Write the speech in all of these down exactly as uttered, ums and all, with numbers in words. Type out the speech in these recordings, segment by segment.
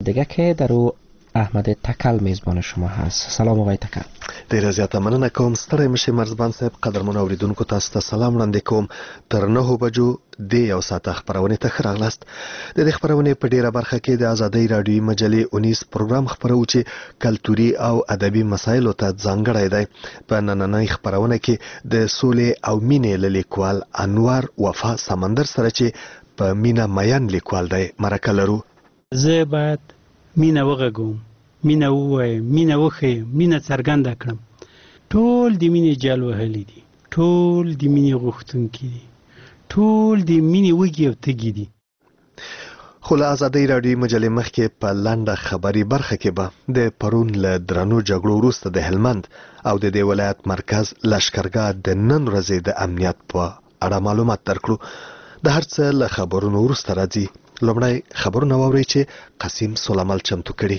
دیگه که در او احمد تکل میزبان شما هست. سلام آقای تکل. ډیره زیاته مننه کوم. ستړی مشي مرزبان صاحب. قدرمنو اوریدونکو تاسو ته سلام وړاندې کوم. تر نهو بجو د یو ساعته خپرونې ته ښه راغلاست. د دې خپرونې په ډیره برخه کې د ازادۍ راډیویي مجلې اونیس پروګرام خپرو چې کلتوري او ادبي مسایلو ته ځانګړی دی. په نننۍ خپرونه کې د سولې او مینې له لیکوال انوار وفا سمندر سره چې په مینه مین لیکوال دی مرکه لرو. زه باید مینه وغږوم، مینه ووایم، مینه وښیم، مینه څرګنده کړم. ټول د مینې جال وهلي دي، ټول د مینې غوښتونکي دي، ټول د مینې وږي او تږي دي. خو له ازادۍ راډیویي مجلې مخکې په لنډه خبري برخه کې به د پرون له درنو جګړو وروسته د هلمند او د دې ولایت مرکز لښکرګاه د نن ورځې د امنیت په اړه معلومات درکړو. د هر څه له خبرونو وروسته راځي. لومړی خبرونه واورئ چې قسیم سولمل چمتو کړي.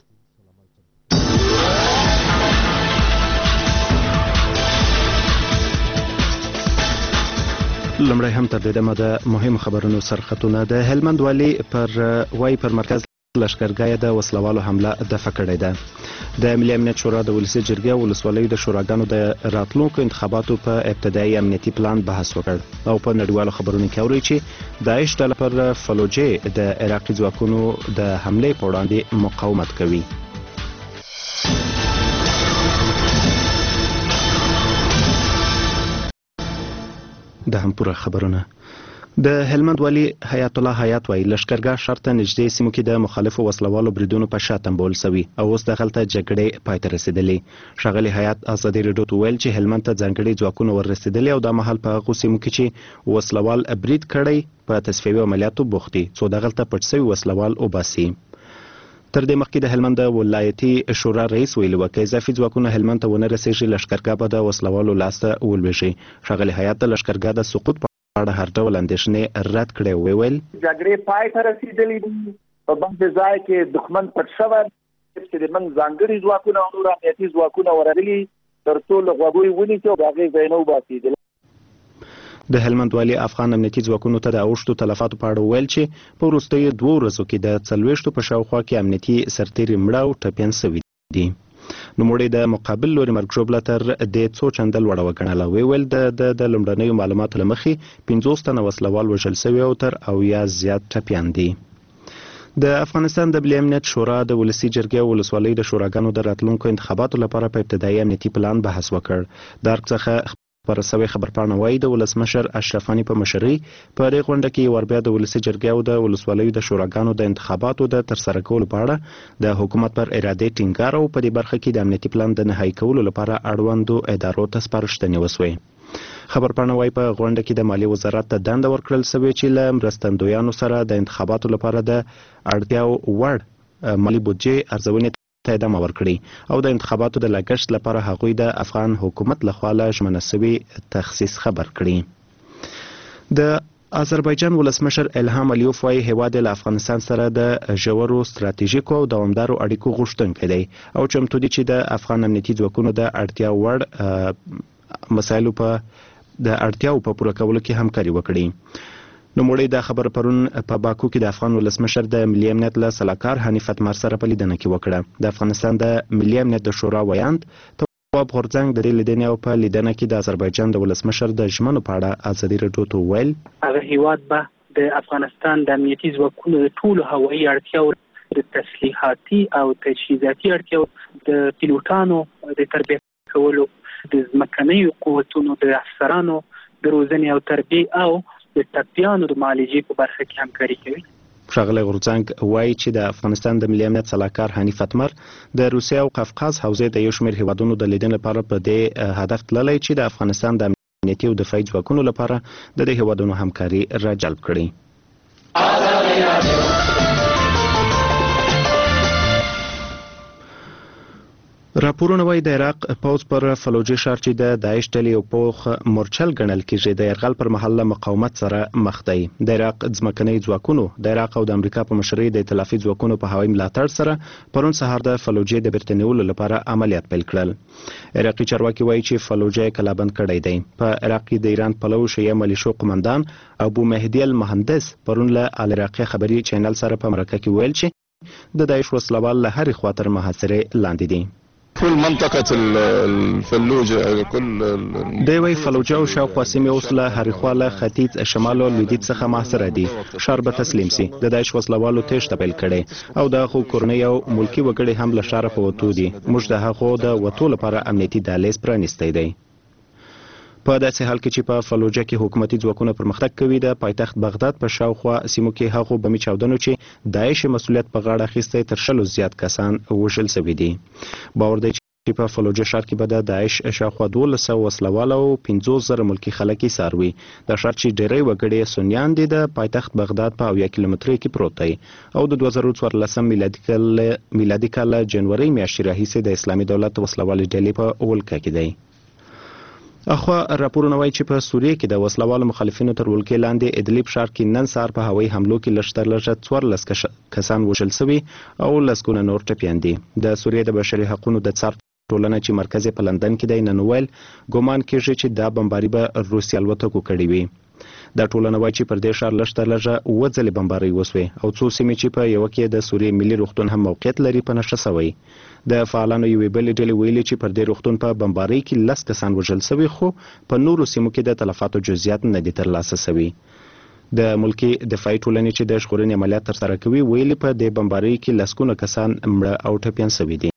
لومړی هم تر دې دمه د مهمو خبرونو سرخطونه. د هلمند والي پر وای پر مرکز لښکرګاه د وسلوالو حمله دفع کړې ده. د ملي امنیت شورا د ولسي جرګې او ولسوالیو د شوراګانو د راتلونکو انتخاباتو په ابتدایي امنیتي پلان بحث وکړ او په نړیوالو خبرونو کې اوري چې داعش ډله پر فلوجې د عراقي ځواکونو د حملې په وړاندې مقاومت کوي. د هم پوره خبرونه. د هلمند والي حیات الله حیات وایي لښکرګاه ښار ته نږدې سیمو کې د مخالفو وسلوالو بریدونو په شا تنبول سوي او اوس دغلته جګړې پای ته رسېدلې. ښاغلي حیات ازادي راډیو ته وویل چې هلمند ته ځانګړي ځواکونه ور رسېدلي او دا مهال په هغو سیمو کې چې وسلوال برید کړی په تصفیوي عملیاتو بوخت دي څو دغلته پټ سوي وسلوال وباسي. تر دې مخکې د هلمند ولایتي شورا رئیس ویلي و که اضافي ځواکونه هلمند ته ونه رسېږي لښکرګاه به د وسلوالو لاسته ولویږي. ښاغلي حیات د لښکرګاه د سقوط په اړه هر ډول اندېښنې رد کړې او وویل جګړې پای ته رسېدلې دي. په بل ځای کې دښمن پټ شوی چې د من ځانګړي ځواکونه او نور امنیتي ځواکونه ورغلي تر څو له غوږو یې ونیسي او د هغې ځای نه وباسي. د هلمند والي افغان امنیتي ځواکونو ته د اوښتو تلفاتو په اړه وویل چې په وروستیو دوو ورځو کې د څلوېښتو په شاوخوا کې امنیتي سرتېري مړه او ټپیان سوي دي. نوموړی د مقابل لوري مرګ ژوبله تر دې څو چنده لوړه وګڼله. ویل د د لومړنیو معلوماتو له مخې پنځوس تنه وسلوال وژل سوي او تر اویا زیات ټپیان دي. د افغانستان د ملي امنیت شورا د ولسي جرګې او ولسوالیو د شوراګانو د راتلونکو انتخاباتو لپاره په ابتدایي امنیتي پلان بحث وکړ. د ارګ څخه خپره سوې خبرپاڼه وایي د ولسمشر اشرف غني په مشرۍ په دې غونډه کې یو بیا د ولسي جرګې او د ولسوالیو د شوراګانو د انتخاباتو د ترسره کولو په اړه د حکومت پر ارادې ټینګار او په دې برخه کې د امنیتي پلان د نهایي کولو لپاره اړوندو ادارو ته سپارښتنې وسوې. خبرپاڼه وایي په غونډه کې د مالیې وزارت ته دنده ورکړل سوې چې له مرستندویانو سره د انتخاباتو لپاره د اړتیاو وړ مالي بودجې ارزونې ته ادامه ورکړي او د انتخاباتو د لګښت لپاره هغوی د افغان حکومت لخوا له ژمنه سوي تخصیص خبر کړي. د آذربایجان ولسمشر الهام الیوف وایي هیواد له افغانستان سره د ژورو ستراتیژیکو او دوامدارو اړیکو غوښتونکی دی او چمتو دی چې د افغان امنیتي ځواکونو د اړتیا وړ مسایلو په د اړتیاو په پوره کولو کې همکاري وکړي. نوموړی دا خبره پرون په باکو کې د افغان ولسمشر د ملي امنیت له سلاکار حنیف اتمر سره په لیدنه کې وکړه. د افغانستان د ملي امنیت د شورا ویاند تواب غورځنګ د دې لیدنې او په لیدنه کې د آذربایجان د ولسمشر د ژمنو په اړه ازادي راډیو ته وویل هغه هیواد به د افغانستان د امنیتي ځواکونو د ټولو هوایي اړتیاو د تسلیحاتي او تجهیزاتي اړتیاو د پیلوټانو د تربیه کولو د ځمکنیو قوتونو د افسرانو د روزنې او تربیې او د ټپیانو د معالجې په برخه کې همکاري کوي. ښاغلی غورځنګ وایي چې د افغانستان د ملي امنیت سلاکار حنیف اتمر د روسیې او قفقاز حوزې د یو شمېر هیوادونو د لیدنې لپاره په دې هدف تللی چې د افغانستان د امنیتي او دفاعي ځواکونو لپاره د دې هیوادونو همکاري راجلب کړي. راپورونه وایي د عراق پوځ پر فلوجې ښار چې د داعش ډلې یو پوخ مورچل ګڼل کېږي د یرغل پر مهال له مقاومت سره مخ دی. د عراق ځمکني ځواکونو د عراق او د امریکا په مشرۍ د ائتلافي ځواکونو په هوایي ملاتړ سره پرون سهار د فلوجې د بیرته نیولو لپاره عملیات پیل کړل. عراقي چارواکي وایي چې فلوجې کلابند کړی دی. په عراق کې د ایران پلو شیعه ملیشو قمندان ابو مهدي المهندس پرون له العراقي خبري چینل سره په مرکه کې ویل چې د داعش وسلوال له هرې خوا تر محاصرې لاندې دي. كل منطقة الفلوجة كل د یوې فلوجه او شاوخوا سیمې اوس له هرې خوا له ختیځ شمال او لویدیځ څخه محاصره دي. ښار به تسلیم سي. د داعش وسلوالو تېښته پیل کړې او د هغو کورنۍ او ملکي وګړي هم له ښاره په وتو دي. موږ د هغو د وتو لپاره امنیتي دهلیز پرانیستی دی. په داسې حال کې چې په فلوجه کې حکومتي ځواکونه پرمختګ کوي، د پایتخت بغداد په شاوخوا سیمو کې هغو بمي چاودنو چې داعش مسؤلیت په غاړه اخیستی تر شلو زیات کسان وژل شوي دي. باور دی چې په فلوجه ښار کې به د داعش شاوخوا دولس سوه وسلوال او پنځوس زره ملکي خلک ایسار وي. د ښار چې ډېری وګړي سنیان دي د پایتخت بغداد په اویا کیلومترۍ کې پروت دی او د دوه زره څوارلسم میلادي کال جنورۍ میاشتې راهیسې د اسلامي دولت وسلوالې ډلې په ولکه کې دی. اخوا راپورونه وایي چې په سوریه کې د وسلوالو مخالفینو تر ولکې لاندې ادلیب ښار کې نن سهار په هوایي حملو کې لږ تر لږه څوارلس کسان وژل شوي او لسګونه نور ټپیان دي. د سوریې د بشري حقونو د څار ټولنه چې مرکز یې په لندن کې دی نن وویل ګمان کېږي چې دا بمباري به روسي الوتکو کړې وي. دا ټولنه وایي چې پر دې ښار لږ تر لږه اووه ځلې بمبارۍ وسوې او څو سیمې چې په یوه کې د سوریې ملي روغتون هم موقعیت لري په نښه سوی. د فعالانو یوې بلې ډلې ویلي چې پر دې روغتون په بمبارۍ کې لس کسان وژل شوي خو په نورو سیمو کې د تلفاتو جزئیات نه دي ترلاسه شوي. د ملکي دفاعي ټولنې چې د ژغورنې عملیات ترسره کوي ویلي په دې بمبارۍ کې لسګونه کسان مړه او ټپیان شوي دي.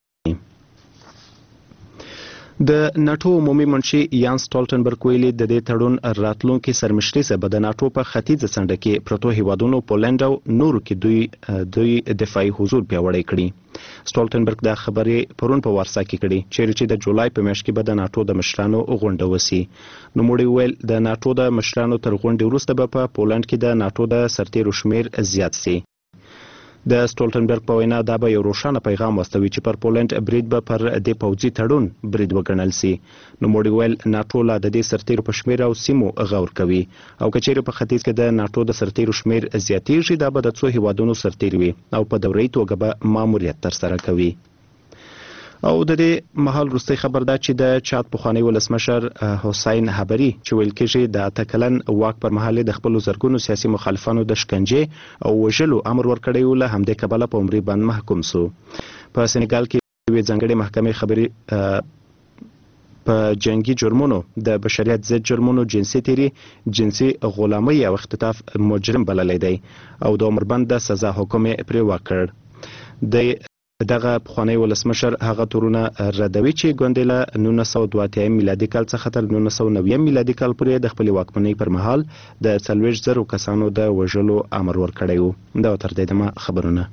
د ناټو عمومي منشي یان سټولټنبرګ ویلي د دې تړون راتلونکي سرمشري به د ناټو په ختیځه څنډه کې پروتو هیوادونو پولنډ او نورو کې دوی دوی دفاعي حضور پیاوړی کړي. سټولټنبرګ دا خبرې پرون په وارسا کې کړي چیرې چې د جولای په میاشت کې به د ناټو د مشرانو غونډه وسي. نوموړي ویل د ناټو د مشرانو تر غونډې وروسته به په پولنډ کې د ناټو د سرتیرو شمیر زیات سي. د سټولټنبرګ په وینا دا به یو روښانه پیغام واستوي چې پر پولنډ برید به پر دې پوځي تړون برید وګڼل سي. نوموړي ویل ناټو لا د دې سرتیرو په شمیر او سیمو غور کوي او که چیرې په ختیځ کې د ناټو د سرتیرو شمیر زیاتیږي دا به د څو هیوادونو سرتیر وي او په دورهیي توګه به ماموریت ترسره کوي. او د دې مهال وروستی خبر دا چې د چاد پخوانی ولسمشر حسین حبري چې ویل کېږي د اته کلن واک پر مهال د خپلو زرګونو سیاسي مخالفانو د شکنجې او وژلو امر ورکړی و له همدې کبله په عمري بند محکوم سو. په سنګال کې یوې ځانګړې محکمې خبري په جنگي جرمونو د بشریت ضد جرمونو جنسي تیري جنسي غلامۍ او اختطاف مجرم بللی دی او د عمر بند د سزا حکم یې پرې وکړ. د دغه پخوانی ولسمشر هغه تورونه ردوي چې ګوندې له نولس سوه دوه اتیا میلادي کال څخه تر نولس سوه نوي میلادي کال پورې د خپلې واکمنۍ پر مهال د څلوېښت زرو کسانو د وژلو امر ورکړی و. دا تر دې دمه خبرونه.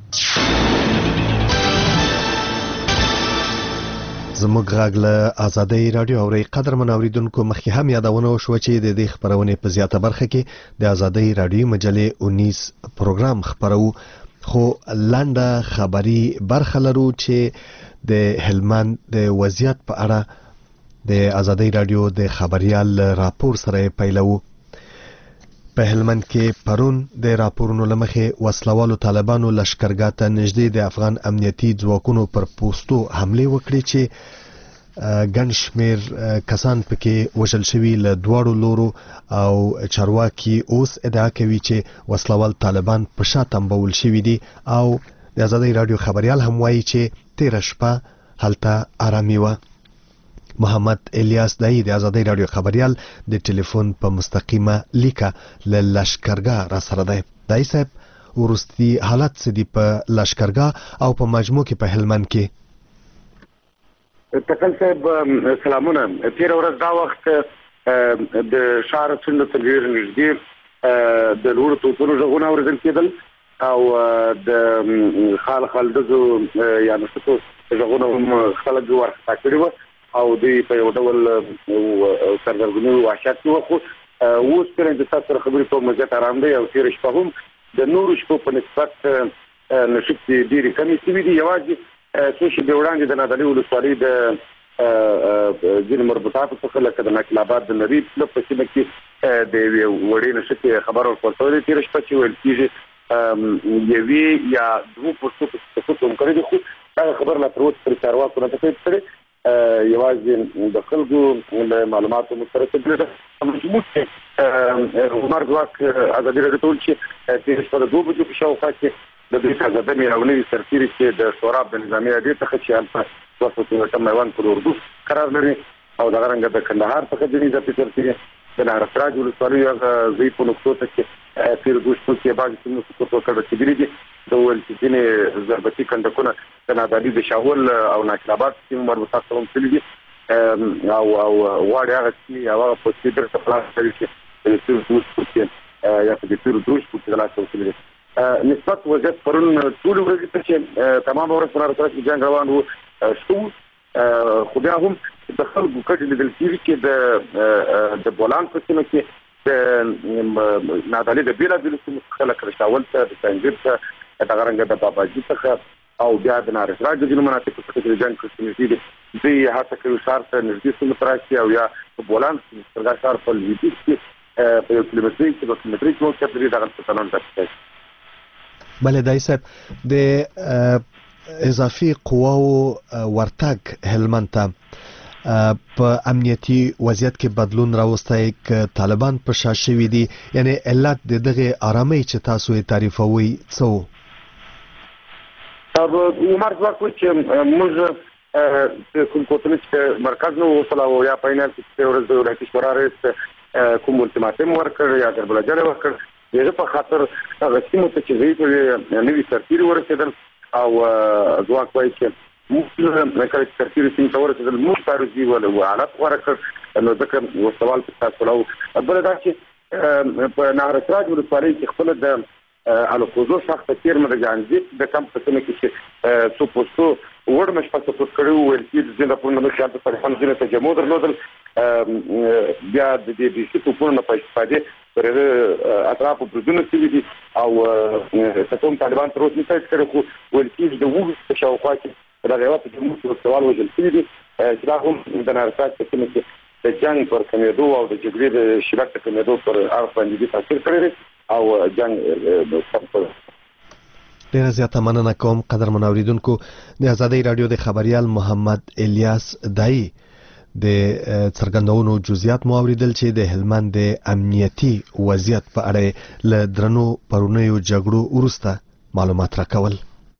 زموږ غږ له ازادۍ راډیو اورئ. قدرمن اوریدونکو مخکې هم یادونه وشوه چې د دې خپرونې په زیاته برخه کې د ازادۍ راډیو مجلې اونیس پروګرام خپرو خو لنډه خبري برخه لرو چې د هلمند د وضعیت په اړه د ازادۍ راډیو د خبريال راپور سره پیلو. په هلمند کې پرون د راپورونو لمخې وسلوالو طالبانو لشکرګاه ته نږدې د افغان امنیتي ځواکونو پر پوستو حمله وکړې چې ګڼ شمیر کسان پکې وژل شوي له دواړو لورو او چارواکي اوس ادعا کوي چې وسلوال طالبان په شا تنبول شوي دي او د ازادۍ راډیو خبريال هم وایي چې تیره شپه هلته آرامي وه. محمد الیاس دای د ازادۍ راډیو خبريال د ټلیفون په مستقیمه لیکه له لشکرګاه را سره دی. دای صاحب ورستی حالت څه دي په لشکرګاه او په مجموع کې په هلمند کې؟ تکل صاحب سلامونه. تیر ورځ دا وخت د شهر څنډه ته ډېر نږدې د لوړو توپونو غږونه اورېدل کېدل او د خال خالدزو یا نشتو غږونه هم خلک ورخطا کړي وو او دوی په یو ډول سردرګونی وحشت کې وو. خو اوس کله چې تاسو سره خبرې کوم مزه آرام دی او تیر شپه هم د نورو شپو په نسبت نشټې ډېرې کمې شوي دي. یوازې څو شېبې وړاندې د نادعلي ولسوالۍ د ځینو مربوطاتو څخه لکه د نقل آباد د نریب په سیمه کې د یوې وړې نښتې خبر ورکول شوی. تېره شپه چې ویل کېږي یوې یا دوو پوستو په سقوط هم کړی دی خو هغه خبر لا تر اوسه پورې چارواکو نه تایید کړی. یوازې د خلکو له معلوماتو مسترد ده مجموع کې عمر ځواک ازادي راډیو ته ویل چې تېره شپه د دوو بجو په شاوخوا کې د دې څخه د میراونی سرتیري چې د سوراب د نظامی اډې څخه چې البته وسو کې میوان پر اردو قرار لري او د غرنګ د کندهار څخه د نظامی سرتیري د نارسراج ولسوالۍ هغه زی په نقطو ته چې پیر دوشتو کې بعض څه سقوط وکړ چې دي د ول چې دینه ضربتي کندکونه د نادالي د شاول او ناکلابات چې مربوطه سره مخلي دي او او واړه هغه چې هغه په سیدر څخه خلاص شوی چې د پیر دوشتو کې یا د پیر دوشتو کې خلاص شوی دي نسبت وضعیت پرون ټول ورځې ته چې تمام ورځ سره سره جنگ روان وو شو خو بیا هم د خلکو کډې لیدل کېږي چې د د بولان په سیمه کې د نادالي د بېلابېلو سیمو څخه لکه شاول ته د سنجیر ته د غرنګه د باباجي څخه او بیا د نارسراج د ځینو مناطقو څخه چې د جنګ کړي دي دوی هڅه کوي ښار ته نږدې سیمو ته راشي او یا په بولان سرګا ښار په لویدیځ کې په یو کیلومتري کې په کیلومتري کې موقعیت لري دغه څه تنون ته بله دای صاحب د اضافي قواو ورتګ هلمند ته په امنیتي وضعیت کې بدلون راوستی ک طالبان په شا شوي دي یعنی علت د دغه آرامۍ چې تاسو یې تعریفوي څه وو؟ عمر ځواک وایي چې موږ کوم کوتنه چې مرکز نه وصل او یا فاینل چې ورځ د ولایتي شورا رئیس کوم الټیماټم ورکړ یا دربلجره ورکړ دغه په خاطر هغه سیمو ته چې وی نوی سرتیري ورسېدل او ځواک وایي چې موږ کله چې سرتیري سیمو ته ورسېدل موږ تعرضي ول حالت ورکړ نو ځکه و سوال په تاسو راو بل دا چې په نارسراج ولسوالۍ کې خپل د الکوزو سخت تیر مرجانزیت د کم په سیمه کې چې څو پوسټو وړ مش په سپورت کړو ول چې د په نوم خیال په فن ځینې تجمع درلودل بیا د دې د څه په نه په استفاده پر اطراف برودونو کې دي او تاسو طالبان تر اوسه نشي کړو ول چې د وګړو شاوخوا کې دا یو په جمهور سوال وجل کړي چې دا هم د نارسراج په سیمه کې د جنگ پر کمیدو او د جګړې د شبکې په کمیدو پر اړه باندې تاثیر کړی او جنگ په ډیره زیاته مننه کوم قدرمن اوریدونکو د ازادۍ رادیو د خبريال محمد الیاس دای د څرګندونو جزئیات مو اوریدل چې د هلمند د امنیتي وضعیت په اړه ل درنو پرونیو جګړو وروسته معلومات راکول.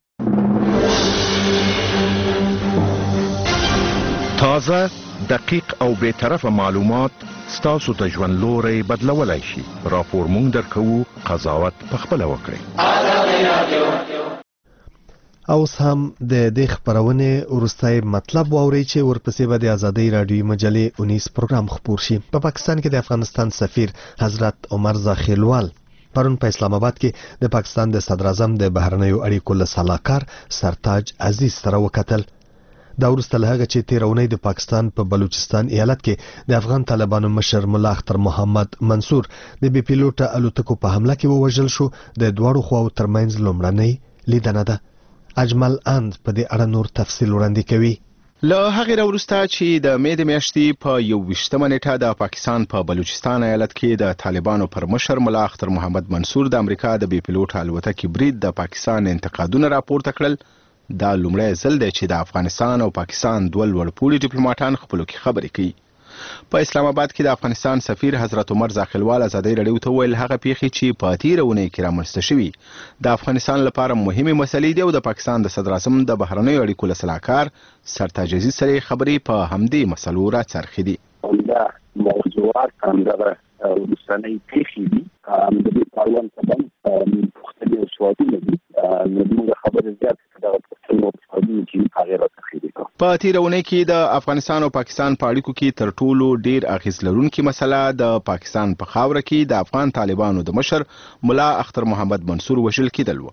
تازه دقیق او به طرفه معلومات ستاسو ته ژوند لوري بدلولای شي. راپور مونږ درکو، قضاوت په خپل وکړئ. اوس هم د دې خبرونه ورستای مطلب واوري چې ورپسې به د ازادۍ رادیو مجلې اونیس پروګرام خپور شي. په پاکستان کې د افغانستان سفیر حضرت عمر زاخیلوال پرون په اسلام آباد کې د پاکستان د صدر اعظم د بهرنیو اړیکو له سلاکار سرتاج عزیز سره وکتل. دا وروسته له هغه چې تیرونی د پاکستان په بلوچستان ایالت کې د افغان طالبانو مشر ملا اختر محمد منصور د بي پیلوټه الوتکو په حمله کې ووژل شو د دواړو خواو ترمنځ لومړنۍ لیدنه ده. اجمل اند په دې اړه نور تفصیل وړاندې کوي. له هغې راوروسته چې د مې د میاشتې په یو ویشتمه نیټه د پاکستان په بلوچستان ایالت کې د طالبانو پر مشر ملا اختر محمد منصور د امریکا د بي پیلوټه الوتکې برید د پاکستان انتقادونه راپورته کړل، دا لومړی ځل دی چې د افغانستان او پاکستان دوه لوړپوړي ډیپلوماټان خپلو کې خبرې کوي. په اسلام آباد کې د افغانستان سفیر حضرت عمر زاخیلوال ازادۍ رادیو ته ویل هغه پیښې چې په تیره اونۍ کې رامنځته شوي د افغانستان لپاره مهمې مسلې دي او د پاکستان د صدر اعظم د بهرنیو اړیکو له سلاکار سرتاج عزیز سره خبرې په همدې مسلو راڅرخي دي. دا موضوعات همدغه وروستنۍ پیښې دي د دې پاروان څخه مختلف سوالونه دي موږ خبرې زیات دغه څه چې هغه راڅخه دي. په تیره اونۍ کې د افغانستان او پاکستان په اړیکو کې تر ټولو ډیر اغیز لرونکې مسله د پاکستان په خاوره کې د افغان طالبانو د مشر ملا اختر محمد منصور وژل کېدل و.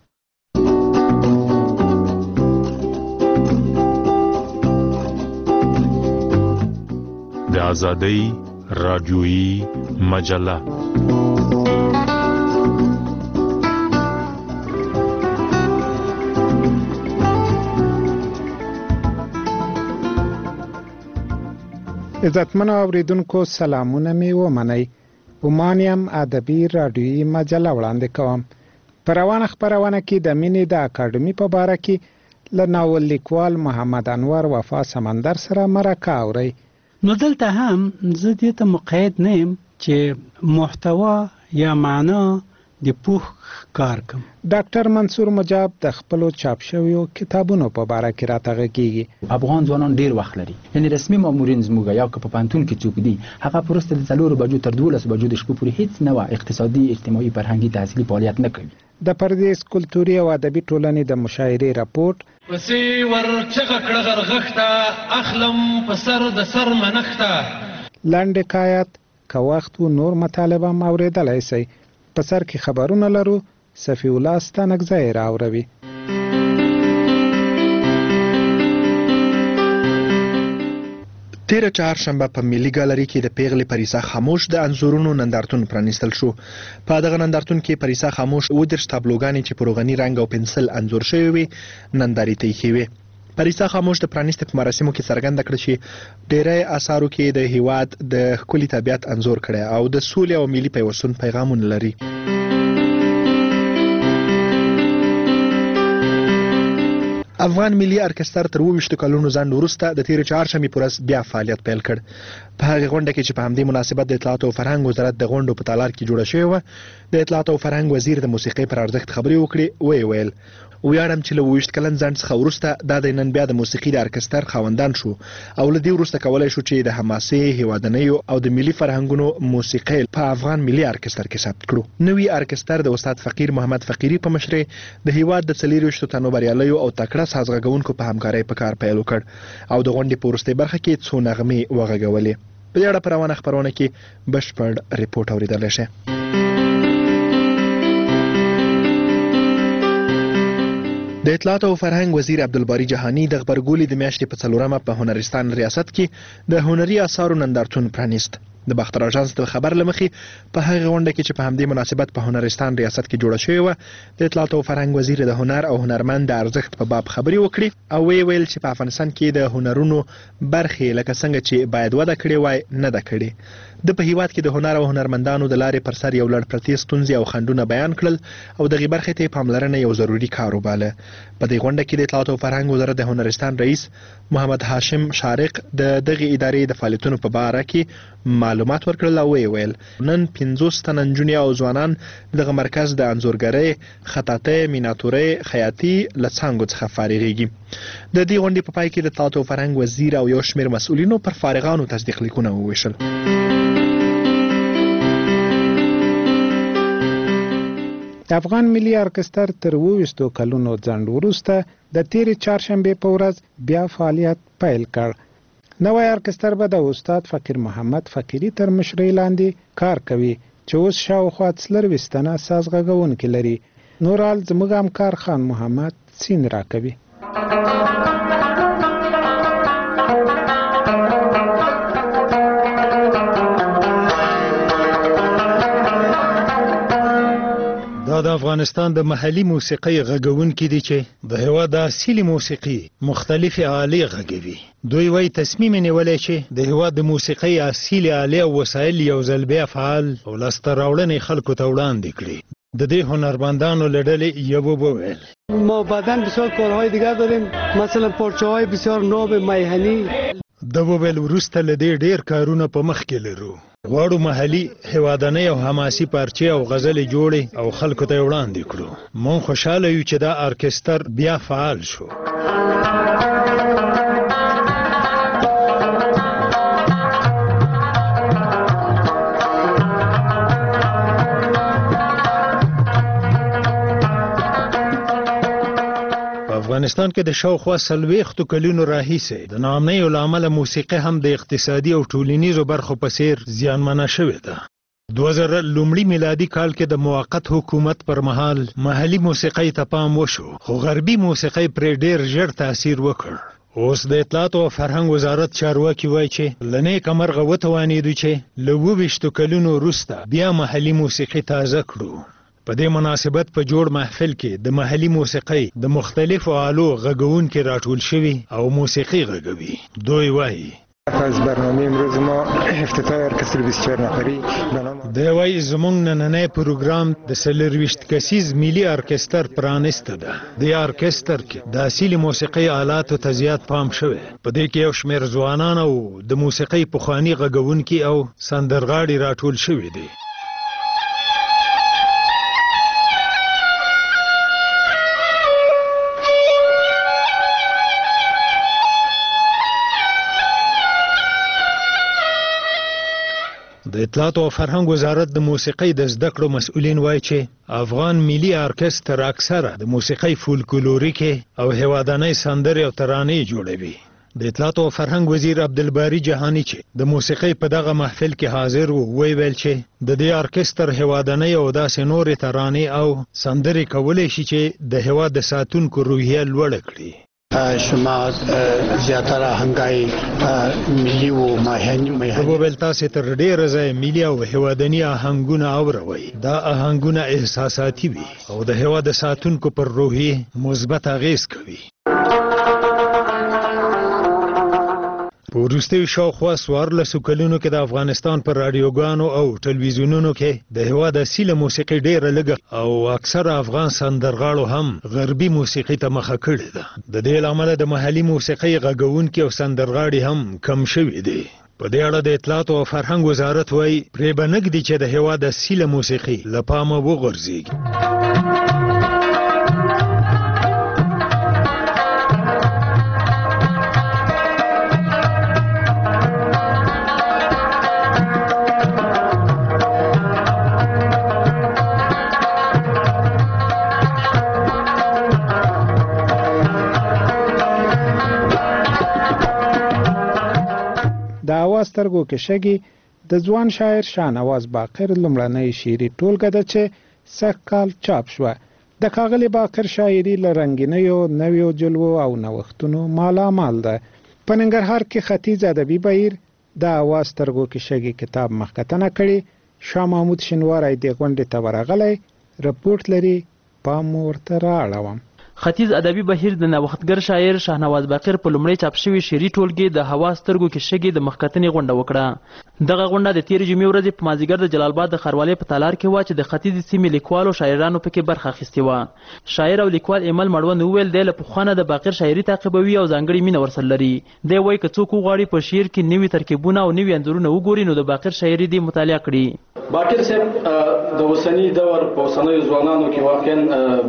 د ازادۍ رادیویی مجله عزتمنو اوریدونکو سلامونه می ومنئ. عمانیم ادبي رادیویی مجله وړاندې کوم. په روانه خپرونه کې د مینې د اکاډمي په باره کې له ناول لیکوال محمد انور وفا سمندر سره مرکه اورئ. نو دلته هم زه دې ته مقید نه یم چې محتوا یا معنا د پوه کار کوم. ډاکټر منصور مجاب د خپلو چاپ شویو کتابونو په باره کې راته غږیږي. افغان ځوانان ډیر وخت لري، یعنی رسمي مامورین زموږ یا که په پانتون کې څوک دي هغه پرسته د څلور بجو تر دولس بجو د شپې پورې هیڅ نه اقتصادي، اجتماعي، فرهنګي، تحصیلي فعالیت نه کوي. د پردیس کلتوري او ادبي ټولنې د مشاعرې راپورټ پسې ورچغه کړه غرغښته اخلم په سر د سر منښته. لاندې حکایت که وخت و نور مطالب هم اورېدلی شئ. په سر کې خبرونه لرو، صفي الله ستانکزی راوروي. تیره چهارشنبه په ملي ګالري کې د پیغلې پریسا خاموش د انځورونو نندارتون پرانیستل شو. په دغه نندارتون کې پریسا خاموش اووه دېرش تابلوګانې چې په روغني رنګ او پنسل انځور شوې وې نندارې ته ایښې وې. پریسا خاموش د پرانیستې په مراسمو کې څرګنده کړه چې ډیری اثارو کې د هیواد د ښکلي طبیعت انځور کړی او د سولې او ملي پیوستون پیغامونه لري. افغان ملي ارکستر تر اووه ویشتو کلونو ځنډ وروسته د تېرې چهارشنبې په ورځ بیا فعالیت پیل کړ. په هغې غونډه کې چې په همدې مناسبت د اطلاعاتو او فرهنګ وزارت د غونډو په تالار کې جوړه شوې وه، د اطلاعاتو او فرهنګ وزیر د موسیقۍ پر ارزښت خبرې وکړې. ویې ویل ویاړم چې له اووه ویشت کلن ځنډ څخه وروسته دا د نن بیا د موسیقي د ارکستر خاوندان شو او له دې وروسته کولی شو چې د حماسي، هیوادنیو او د ملي فرهنګونو موسیقۍ په افغان ملي ارکستر کې ثبت کړو. نوي ارکستر د استاد فقیر محمد فقیري په مشرۍ د هیواد د څلېرویشتو تنو بریالیو او تکړه سازغږونکو په همکارۍ په کار پیل وکړ او د غونډې په وروستۍ برخه کې څو نغمې وغږولې. په دې اړه په روانه خپرونه کې بشپړ ریپورټ اورېدلی شئ. د اطلاعات او فرهنګ وزیر عبدالباری جهانی د غبرګولي د میاشتې په څلورمه په هنرستان ریاست کې د هنري اثارو نندارتون پرانیست. د باختر اژانس د خبر له مخې په هغه غونډه کې چې په همدې مناسبت په هنرستان ریاست کې جوړه شوې وه، د اطلاعات او فرهنګ وزیر د هنر او هنرمند د ارزښت په باب خبرې وکړې او ویې ویل چې په افغانستان کې د هنرونو برخې لکه څنګه چې باید وده کړې وای نه ده کړې. د په هیواد کې د هنر او هنرمندانو د لارې پر سر یو لړ پرتې ستونزې او خنډونه بیان کړل او دغې برخې ته یې پاملرنه یو ضروري کار وباله. په دې غونډه کې د اطلاعات او فرهنګ وزارت د هنرستان رئیس محمد هاشم شارق د دغې ادارې د فعالیتونو په باره کې معلومات ورکړل او ویې ویل نن پنځوس تنه نجونې او ځوانان دغه مرکز د انځورګرۍ، خطاطۍ، میناتورۍ، خیاطي له څانګو څخه فارغېږي. د دې غونډې په پای کې د اطلاعات او فرهنګ وزیر او یو شمېر مسؤلینو پر فارغانو تصدیق لیکونه وویشل. د افغان ملي ارکستر تر اووه ویشتو کلونو ځنډ وروسته د تېرې چهارشنبې په ورځ بیا فعالیت پیل کړ. نوی ارکستر به د استاد فقیر محمد فقیري تر مشرۍ لاندې کار کوي چې اوس شاوخوا څلرویشت تنه سازغږونکي لري. نور حال زموږ همکار خان محمد سین راکوي. دا د افغانستان د محلي موسیقۍ غږونکي دي چې د هېواد د اصلي موسیقي مختلفې آلې غږوي. دوی وایي تصمیم یې نیولی چې د هېواد د موسیقۍ اصلي آلې او وسایل یو ځل بیا فعال او لاسته راوړنې خلکو ته وړاندې کړي. د دې هنرمندانو له ډلې یو وویل ما بعداً بسیار کارهای دیگر داریم، مثلا پارچه‌های بسیار ناب میهنی. د وویل وروسته له دې ډېر کارونه په مخ کې لرو. غواړو محلي، هیوادنۍ او حماسي پارچې او غزلې جوړې او خلکو ته یې وړاندې کړو. مونږ خوشحاله یو چې دا ارکستر بیا فعال شو. افغانستان کې د شاوخوا څلوېښتو کلونو راهیسې د ناامنیو له امله موسیقي هم د اقتصادي او ټولنیزو برخو په څېر زیانمنه شوې ده. دوه زره لومړي میلادي کال کې د موقت حکومت پر مهال محلي موسیقۍ ته پام وشو، خو غربي موسیقۍ پرې ډېر ژر تاثیر وکړ. اوس د اطلاعاتو او فرهنګ وزارت چارواکي وایي چې له نیکه مرغه وتوانېدو چې له اووه ویشتو کلونو وروسته بیا محلي موسیقي تازه کړو. په دې مناسبت په جوړ محفل کې د محلي موسیقۍ د مختلفو آلو غږونکي راټول شوي او موسیقي غږوي. دوی وایي از برنامه امروز ما افتتاح ارکستر بیست و چهار نفری دی وایي زموږ نننی پروګرام د څلرویشت کسیز ملي ارکستر پرانیسته ده. دې ارکستر کې د اصلي موسیقۍ آلاتو ته زیات پام شوی. په دې کې یو شمېر ځوانان او د موسیقۍ پخواني غږونکي او سندرغاړي راټول شوي دي. د اطلاعات او فرهنګ وزارت د موسیقۍ د زده کړو مسؤلین وایي چې افغان ملي ارکستر اکثره د موسیقۍ فولکلوریکې او هیوادانۍ سندرې او ترانې جوړوي. د اطلاعات او فرهنګ وزیر عبدالباری جهانی چې د موسیقۍ په دغه محفل کې حاضر وو ویل چې د دې ارکستر هیوادانۍ او داسې نورې ترانې او سندرې کولی شي چې د هیواد د ساتونکو روحیه لوړه کړي. شما زیاتره هنګای ملي او ماهنی په بل تاسو تر ډیره ځای ملي او هیوادني آهنګونه اوروي. دا آهنګونه احساساتي وي او د هیواد د ساتونکو پر روحیه مثبت اغیز کوي. په وروستیو شاوخوا څوارلسو کلونو کې د افغانستان پر راډیوګانو او ټلویزیونونو کې د هیواد اصیله موسیقي ډیره لږه او اکثره افغان سندرغاړو هم غربي موسیقي ته مخه کړې ده. د دې له امله د محلي موسیقۍ غږونکي او سندرغاړي هم کم شوي دي. په دې اړه د اطلاعات او فرهنګ وزارت وایي پرې به نږدي چې د هیواد اصیله موسیقي له پامه وغورځېږي. د اواز سترګو کې شګي د ځوان شاعر شاهنواز باقر لومړنۍ شعري ټولګه ده چې سږ کال چاپ شوه. د ښاغلي باقر شاعري له رنګینیو نویو جلوو او نوښتونو مالامال ده. په ننګرهار کې ختیځ ادبي بهیر د اواز سترګو کې شګي کتاب مخکتنه کړي. شاه محمود شینواری دې غونډې ته ورغلی. رپورټ لري، پام ورته رااړوم. ختیځ ادبي بهیر د نوښتګر شاعر شاهنواز باقر په لومړی چاپ شوي شعري ټولګې د هوا سترګو کې شګي د مخکتنې غونډه وکړه. دغه غونډه د تېرې جمعې ورځې په مازدیګر د جلال آباد د ښاروالۍ په تالار کې وه چې د ختیځې سیمې لیکوالو شاعرانو پکې برخه اخیستې وه. شاعر او لیکوال ایمل مړوند وویل دی له پخوانه د باقر شاعري تعقیبوي او ځانګړې مینه ورسره لري. دی وایي که څوک وغواړي په شعر کې نوي ترکیبونه او نوي انځورونه وګوري نو د باقر شاعري دې مطالعه کړي. باقر صاحب د اوسني دور په اوسنیو ځوانانو کې واقعا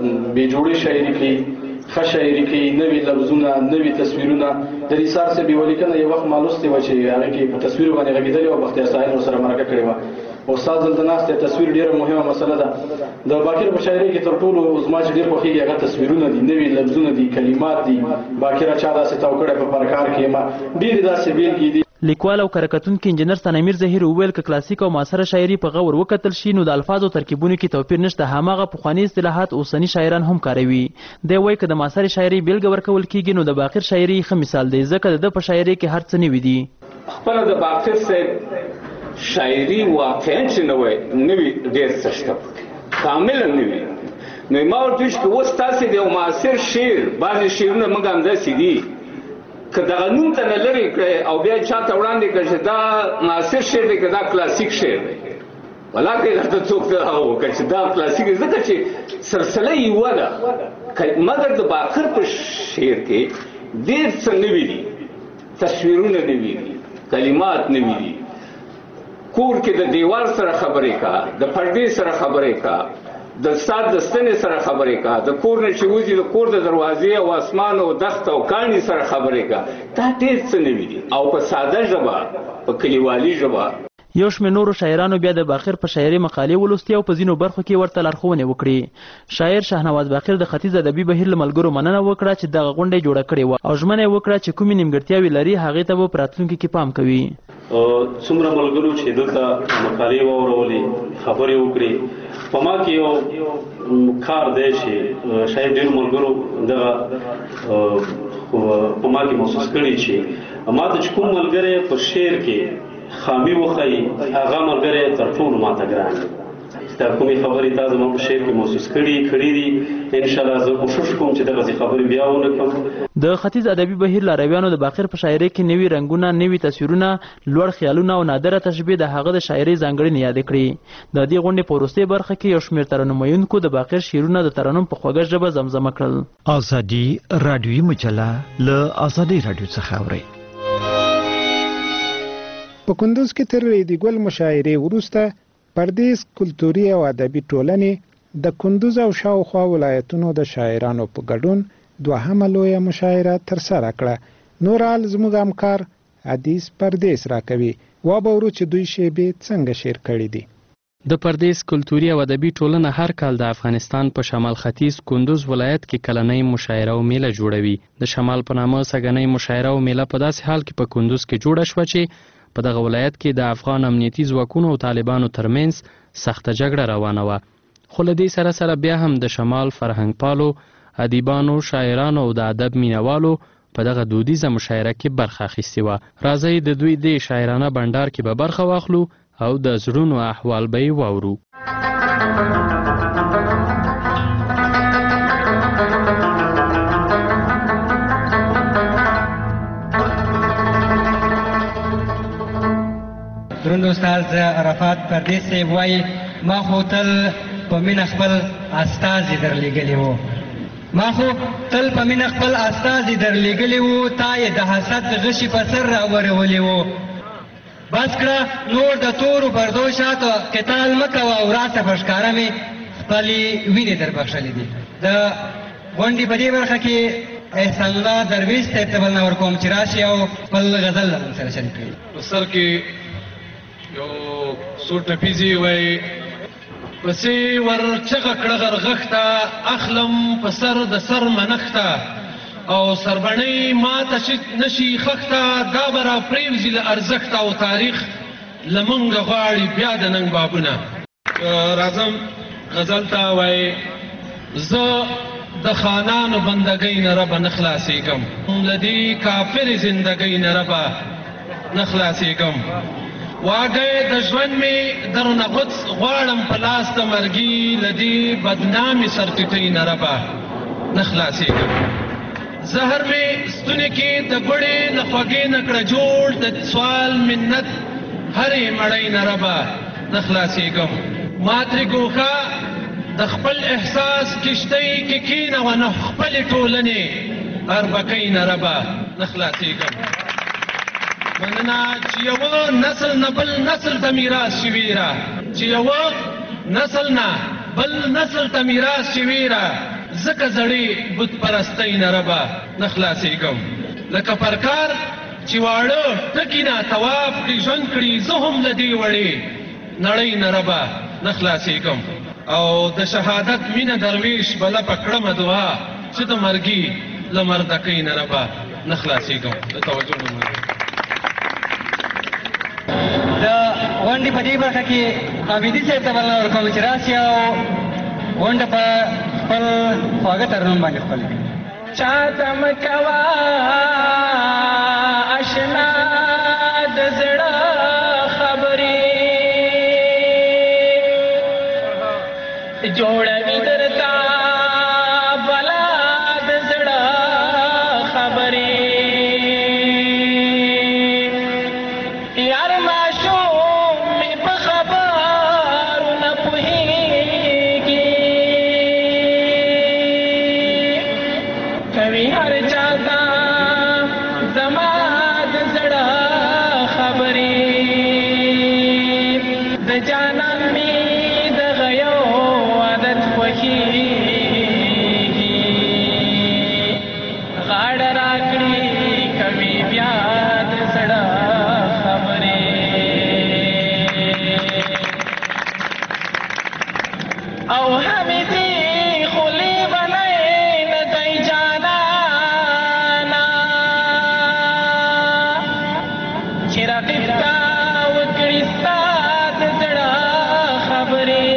بې جوړې شاعري کوي، ښه شاعري کوي، نوي لفظونه، نوي تصویرونه. د نثار صاحب یوه لیکنه یو وخت ما لوستې وه چې هغې کې په تصویر باندې غږېدلې وه، بختیار ساحل ورسره مرکه کړې وه. استاد دلته ناست دی، تصویر ډېره مهمه مسله ده. د باقر په شاعرۍ کې تر ټولو زما چې ډېر خوښېږي هغه تصویرونه دي، نوي لفظونه دي، کلمات دي. باقره چا داسې تاو کړی په پرکار کې ما ډېرې داسې بیلګې دي. لیکوال او کارکتونکي انجینر ستانمیر ظهیر وویل که کلاسیک او معاصره شاعري په غور وکتل شي نو د الفاظو ترکیبونو کې توپیر نشته. هماغه پخواني اصطلاحات اوسني شاعران هم کاروي. دی وایي که د معاصرې شاعري بیلګه ورکول کېږي نو د باقر شاعري ښه مثال دی ځکه د ده په شاعري کې هر څه نوي دي. خپله د باقر صاحب شاعري واقعا چې نوی نوي ډېر څه شته، کاملا نوي. نو ما ورته ویل چې اوس تاسې د یو معاصر شعر بعضې شعرونه موږ همداسې دي که دغه نوم ته نه لرې کړی او بیا چاته وړاندې کړه چې دا معاصر شعر دی که دا کلاسیک شعر دی، ولاکه درته څوک هغه وکړه چې دا کلاسیک دی ځکه چې سلسله یوه ده. مګر د باقر په شعر کې ډېر څه نوي دي، تصویرونه نوي دي، کلمات نوي دي. کور کې د دیوال سره خبرې کا، د پردې سره خبرې کا، د سات د ستنې سره خبرې کا، د کور نه چې وځي د کور د دروازې او اسمان او دښت او کاڼي سره خبرې کا. دا ډېر څه نوي دي او په ساده ژبه، په کلیوالي ژبه. یو شمېر نورو شاعرانو بیا د باقر په شاعري مقالې ولوستې او په ځینو برخو کې ورته لارښوونې وکړې. شاعر شاهنواز باقر د ختیځ ادبي بهیر له ملګرو مننه وکړه چې دغه غونډه یې جوړه کړې وه او ژمنه یې وکړه چې کومې نیمګړتیاوې لري هغې ته به په راتلونکي کې پام کوي. څومره ملګرو چې دلته مقالې واورولې، خبرې وکړې. په ما کې یو کار دی چې شاید ډېرو ملګرو دغه په ما کې محسوس کړي چې ما ته چې کوم ملګری په شعر کې خامي وښیي هغه ملګری تر ټولو ما ته ګران دی. دا کومې خبرې تا زما په شعر کې محسوس کړي کړي دي. انشاءالله زه کوشش کوم چې دغسې خبرې بیا ونه کړم. د ختیځ ادبي بهیر لارویانو د باقر په شاعرۍ کې نوي رنګونه، نوي تصویرونه، لوړ خیالونه او نادره تشبیه د هغه د شاعرۍ ځانګړنې یادې کړي. د دې غونډې په وروستۍ برخه کې یو شمېر ترنمویونکو د باقر شعرونه د ترنم په خوږه ژبه زمزمه کړل. ازادي راډیویي مجله له ازادي راډیو څخه اورئ. په کندوز کې تر ریدي ګل مشاعرې وروسته پردیس کلتوري او ادبي ټولنې د کندوز او شاوخوا ولایتونو د شاعرانو په ګډون دوهمه لویه مشاعره ترسره کړه. نور حال زموږ همکار حدیث پردیس راکوي. وابورو چې دوی شیبې څنګه شیر کړي دي. د پردیس کلتوري او ادبي ټولنه هر کال د افغانستان په شمال ختیځ کندوز ولایت کې کلنۍ مشاعره او میله جوړوي. د شمال په نامه سږنۍ مشاعره او میله په داسې حال کې په کندوز کې جوړه شوه چې په دغه ولایت کې د افغان امنیتي ځواکونو او طالبانو ترمنځ سخته جګړه روانه وه. خو له دې سره سره بیا هم د شمال فرهنګ پالو، ادیبانو، شاعرانو او د ادب مینوالو په دغه دودیزه مشاعره کې برخه اخیستې وه. راځئ د دوی د شاعرانه بنډار کې به برخه واخلو او د زړونو احوال به یې واورو. دروند استاد عرفات پردیس صاحب وایي ما خو تل په مینه خپل استازي درلیږلي وو ما خو تل په مینه خپل استازي درلیږلي وو تا یې د حسد غشي په سر راورولي وو. بس کړه نور د تورو پردو شاته قتال مه کوه او راسه په ښکاره مې خپلې وینې در بخښلې دي. د غونډې په دې برخه کې احسان الله درویش صاحب ته بلنه ورکوم چې راشي او خپل غزل له موږ سره شریک کړي. په سر کې یو څو ټپیزې وایي پسې ور چغه کړه غرغښته اخلم په سر د سر منښته او سربنۍ ماته نشي خښته دا به را پرېوځي له ارزښته او تاریخ له موږ غواړي بیا د ننګ بابونه. راځم غزل ته وایي زه د خانانو بندګۍ نه ربه نه خلاصېږم له دې کافرې زندګۍ نه ربه نه خلاصېږم واګی د ژوند مې درنه غوڅ غواړم په لاس د مرګي له دې بدنامې سرټیټۍ نه ربه نه خلاصېږم. زهر مې ستوني کې د ګوړې له خوږې نه کړه جوړ د سوال منت هرې مړۍ نه ربه نه خلاصېږم. ما ترې ګوښه د خپل احساس کشتۍ کې کښېنوه نه خپلې ټولنې اربکۍ نه ربه نه خلاصېږم. مننه چې یوه نسل نه بل نسل ته میراث شوي را چې یوه نسل نه بل نسل ته میراث شوي را ځکه زړې بت پرستۍ نه ربه نه خلاصېږم. لکه پرکار چې واړه ټکي نه طواف کړي ژوند کړي زه هم له دې وړې نړۍ نه ربه نه خلاصېږم. او د شهادت مینه درویش بله په کړمه دعا چې د مرګي له مردکۍ نه ربه نه خلاصېږم. د توجه نه د غونډې په دې برخه کې حمیدي صاحب ته بلنه ورکوم چې راشي او غونډه په خپل خواږه ترنم باندې خپل کړي. چاته مه کوه اشنا د زړه خبرې جوړوي درته بلا د زړه خبرې یار ماشوم مې په خبرو نه پوهېږي کوي هر چا ته زما د زړه خبرې د جانان مې دغه یو عادت خوښېږي غاړه راکړي کوي بیا د زړه خبرې او حمیدي خولې بنۍ نه دی جانانا چې رقیب ته وکړي ستا د زړه خبرې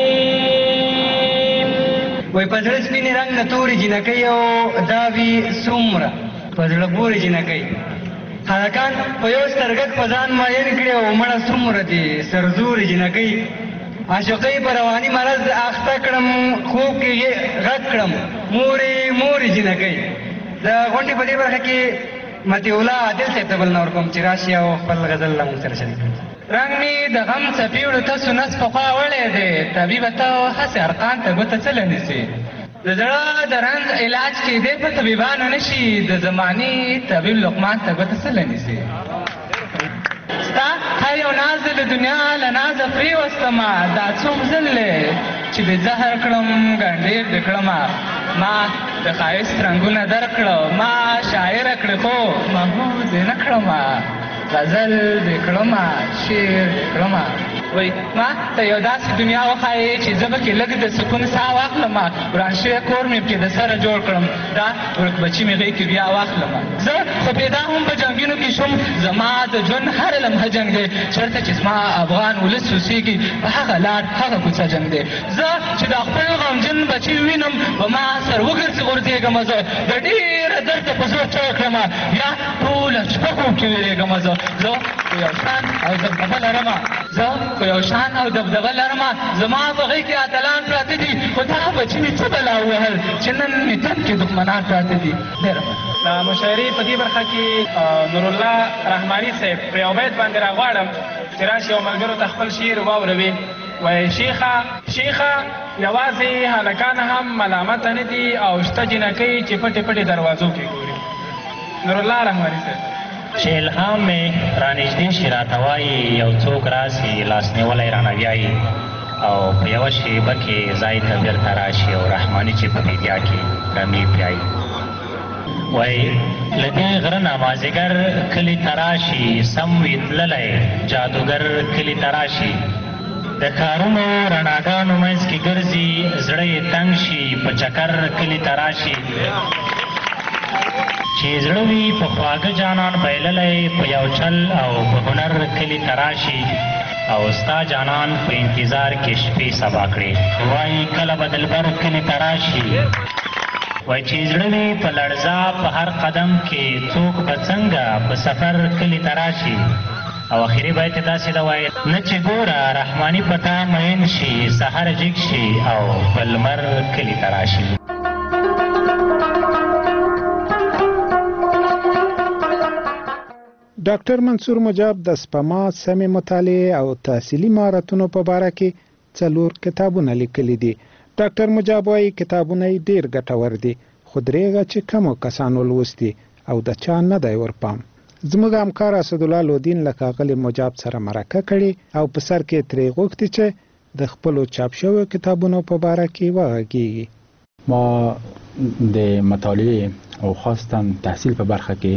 وای په زړه سپینې رنګ نه تورې جینکۍ او دا وي څومره په زړه پورې جینکۍ هلکان په یو سترګک په ځان ماین کړي او مړه څومره دي سرزورې جینکۍ عاشقۍ په رواني مرض اخته کړم خوب کې غږ کړم مورې مورې جینکۍ. د غونډې په دې برخه کې مطیع الله عادل صاحب ته بلنه ورکوم چې راشي او خپل غزل له موږ سره شریک کړي. رنګ مې د غم څپې وړو ته سنس پخوا وړی دی طبیبه ته هسې ارقان ته ګوته څه لنیسي د زړه د رنځ علاج کېدی په طبیبانو نشي د زمانې طبیب لقمان ته ګوته څه لنیسي ستا هر یو ناز د دنیا له نازه پرېوستمه دا څوم ځل دی چې د زهر کړم ګنډېر د کړمه ما د ښایست رنګونه در کړه ما شاعره کړې خو محفوظ یې نه کړمه غزل دې کړمه شعر دې کړمه وای ما ته یو داسې دنیا وښایې چې زه به کې لږ د سکون ساه واخلم وران شوی کور مې پکې د سره جوړ کړم دا ورک بچي مې غېږ کې بیا واخلم زه خو پیدا هم په جنګونو کې شوم زما د ژوند هره لمحه جنګ دی چېرته چې زما افغان ولس اوسېږي په هغه لار هغه کوڅه جنګ دی زه چې د خپل غمجن بچي وینم په ما سر وګرځي غورځېږم زه د ډېره درده په زړه چوی کړم بیا ټوله شپه خوب کې وېرېږم زه زه خو یو شان او دبدبه لرمه زه خو یو شان او دبدبه لرمه زما په غېږ کې اتلان پراته دي خو دا بچي مې څه بلا ووهل چې نن مې تن کې دښمنان پراته دي ډېره د مشاعرې په دې برخه کې نورالله رحماني صاحب په یو بیت باندې راغواړم چې راشي او ملګرو ته خپل شعر واوروي وایي شیخه شیخه یوازې هلکان هم ملامته نه دي او شته جنکۍ چې پټې پټې دروازو کې ګوري نورالله رحماني صاحب چې الهام مې رانږدې شي راته وایي یو څوک راسي لاس نیولی رانه بیایي او په یوه شیبه کې ځای ته بېرته راشي او رحماني چې په میډیا کې رمې پیایي وایي له دې غره نه مازدیګر کلي ته راشي سم وي تللی جادوګر کلي ته راشي د ښارونو رڼاګانو منځ کې ګرځي زړه یې تنګ شي په چکر کلي ته راشي چې زړه وي په خواږه جانان بایللی په یو چل او په هنر کلي ته راشي او ستا جانان په انتظار کې شپې سبا کړې وایي کله به دلبر کلي ته راشي وایي چې زړه وي په لړزا په هر قدم کې څوک به څنګه په سفر کلي ته راشي او اخري بیت یې داسې ده وایي نه چې ګوره رحماني په تا مین شي سحر جګ شي او په لمر کلي ته راشي ډاکټر منصور مجاب د سپما سمې مطالعې او تحصیلي مهارتونو په باره کې څلور کتابونه لیکلي دي ډاکټر مجاب وايي کتابونه یې ډېر ګټور دي خو درېغه چې کمو کسانو لوستي او د چا نه دی ورپام زموږ همکار اسدالله لودین له ښاغلي مجاب سره مرکه کړې او په سر کې ترې غوښتي چې د خپلو چاپ شویو کتابونو په باره کې وغږیږي ما د مطالعې او خاصتا تحصیل په برخه کې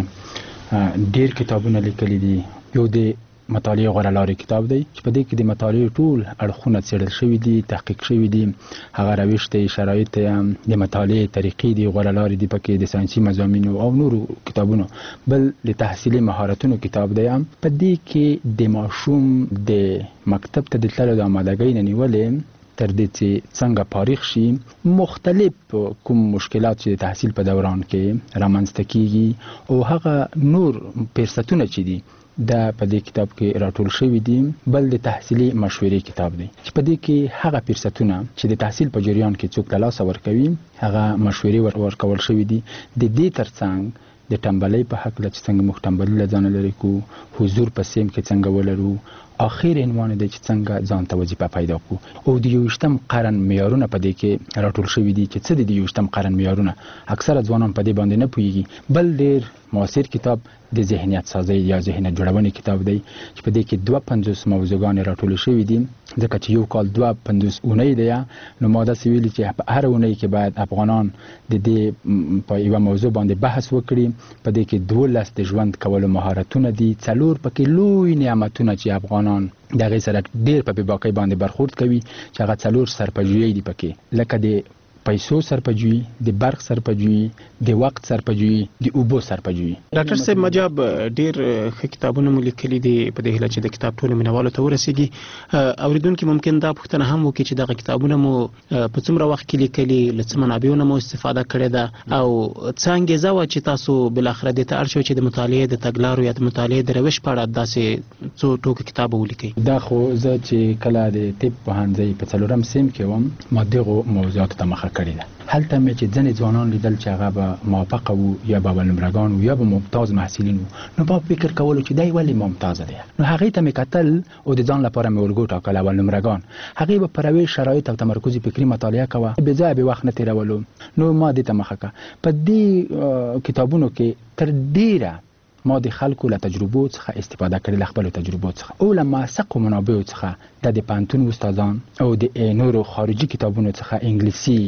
ډیر کتابونه لیکلي دي یو د مطالعې غوره لارې کتاب دی چې په دې کې د مطالعې ټول اړخونه څېړل شوي دي تحقیق شوي دي هغه روش دی شرایط د مطالعې طریقې دي غوره لارې دي پکې د ساینسي مضامینو او نورو کتابونو بل د تحصیلي مهارتونو کتاب دی په دې کې د ماشوم د مکتب ته د تللو د آمادګۍ نه نیولې تر دې چې څنګه فارغ شي مختلف کوم مشکلات چې د تحصیل په دوران کې رامنځته کیږي او هغه نور فرصتونه چې دي دا په دې کتاب کې راټول شوي دي بل د تحصیلي مشورې کتاب دی چې په دې کې هغه فرصتونه چې د تحصیل په جریان کې څوک له لاسه ورکوي هغه مشورې ورکول شوي دي د دې ترڅنګ د ټمبلۍ په هکله چې څنګه موږ ټمبلي له ځانه لرې کړو حضور په سیم کې څنګه ولرو اخر عنوان دی چې څنګه ځان ته وظیفه پیدا کړو او د یوویشتم قرن معیارونه په دې کې راټول شوي دي چې څه دي د یوویشتم قرن معیارونه اکثره ځوانان په دې باندې نه پوهیږي بل ډېر معاصر کتاب د ذهنیت سازی یا ذهنیت جوړونې کتاب دی چې په دې کې دوه پنځوس موضوعګانې راټولې شوي دي ځکه چې یو کال دوه پنځوس اونۍ دی نو ما داسې ویلي چې په هره اونۍ کې باید افغانان د دې په یوه موضوع باندې بحث وکړي په دې کې دولس د ژوند کولو مهارتونه دي څلور پکې لوی نعمتونه چې افغانان د هغې سره ډېر په بېباکۍ باندې برخورد کوي چې هغه څلور سرپجویۍ دي پکې لکه د پیسو سرپجویي د برق سرپجویي د وخت سرپجویي د اوبو سرپجویي ډاکټر صاحب مجاب ډیر ښه کتابونه مو لیکلي دي په دې هیله چې د کتاب ټولو مینوالو ته ورسیږي اوریدونکي ممکن دا پوښتنه هم وکړي چې دغه کتابونه مو په څومره وخت کې لیکلي له څه منابعو نه مو استفاده کړې ده او څه انګیزه وه چې تاسو بالاخره دې ته اړ شوئ چې د مطالعې د تګلارو یا د مطالعې د روش په اړه داسې څو ټوکه کتاب ولیکئ دا خو زه چې کله د طب پوهنځۍ په څلورم سیم کې وم ما دغو موضوعاتو ته مخه کړې ده هلته مې چې ځینې ځوانان لیدل چې هغه به موافقه وو یا به اولنومرګان وو یا به ممتاز محصلین وو نو ما فکر کولو چې دی ولې ممتازه دی نو هغې ته مې کتل او د ځان لپاره مې ورګو ټاکل اولنومرګان هغې به پر یوې شرایط او تمرکزي فکري مطالعه کوه بې ځایه بې وخت نه تېرولو نو ما دې ته مخه کړه په دې کتابونو کې تر ډېره ما د خلکو له تجربو څخه استفاده کړې له خپلو تجربو څخه او له موثقو منابعو څخه د د پوهنتون استادان او د نورو خارجي کتابونو څخه انګلیسي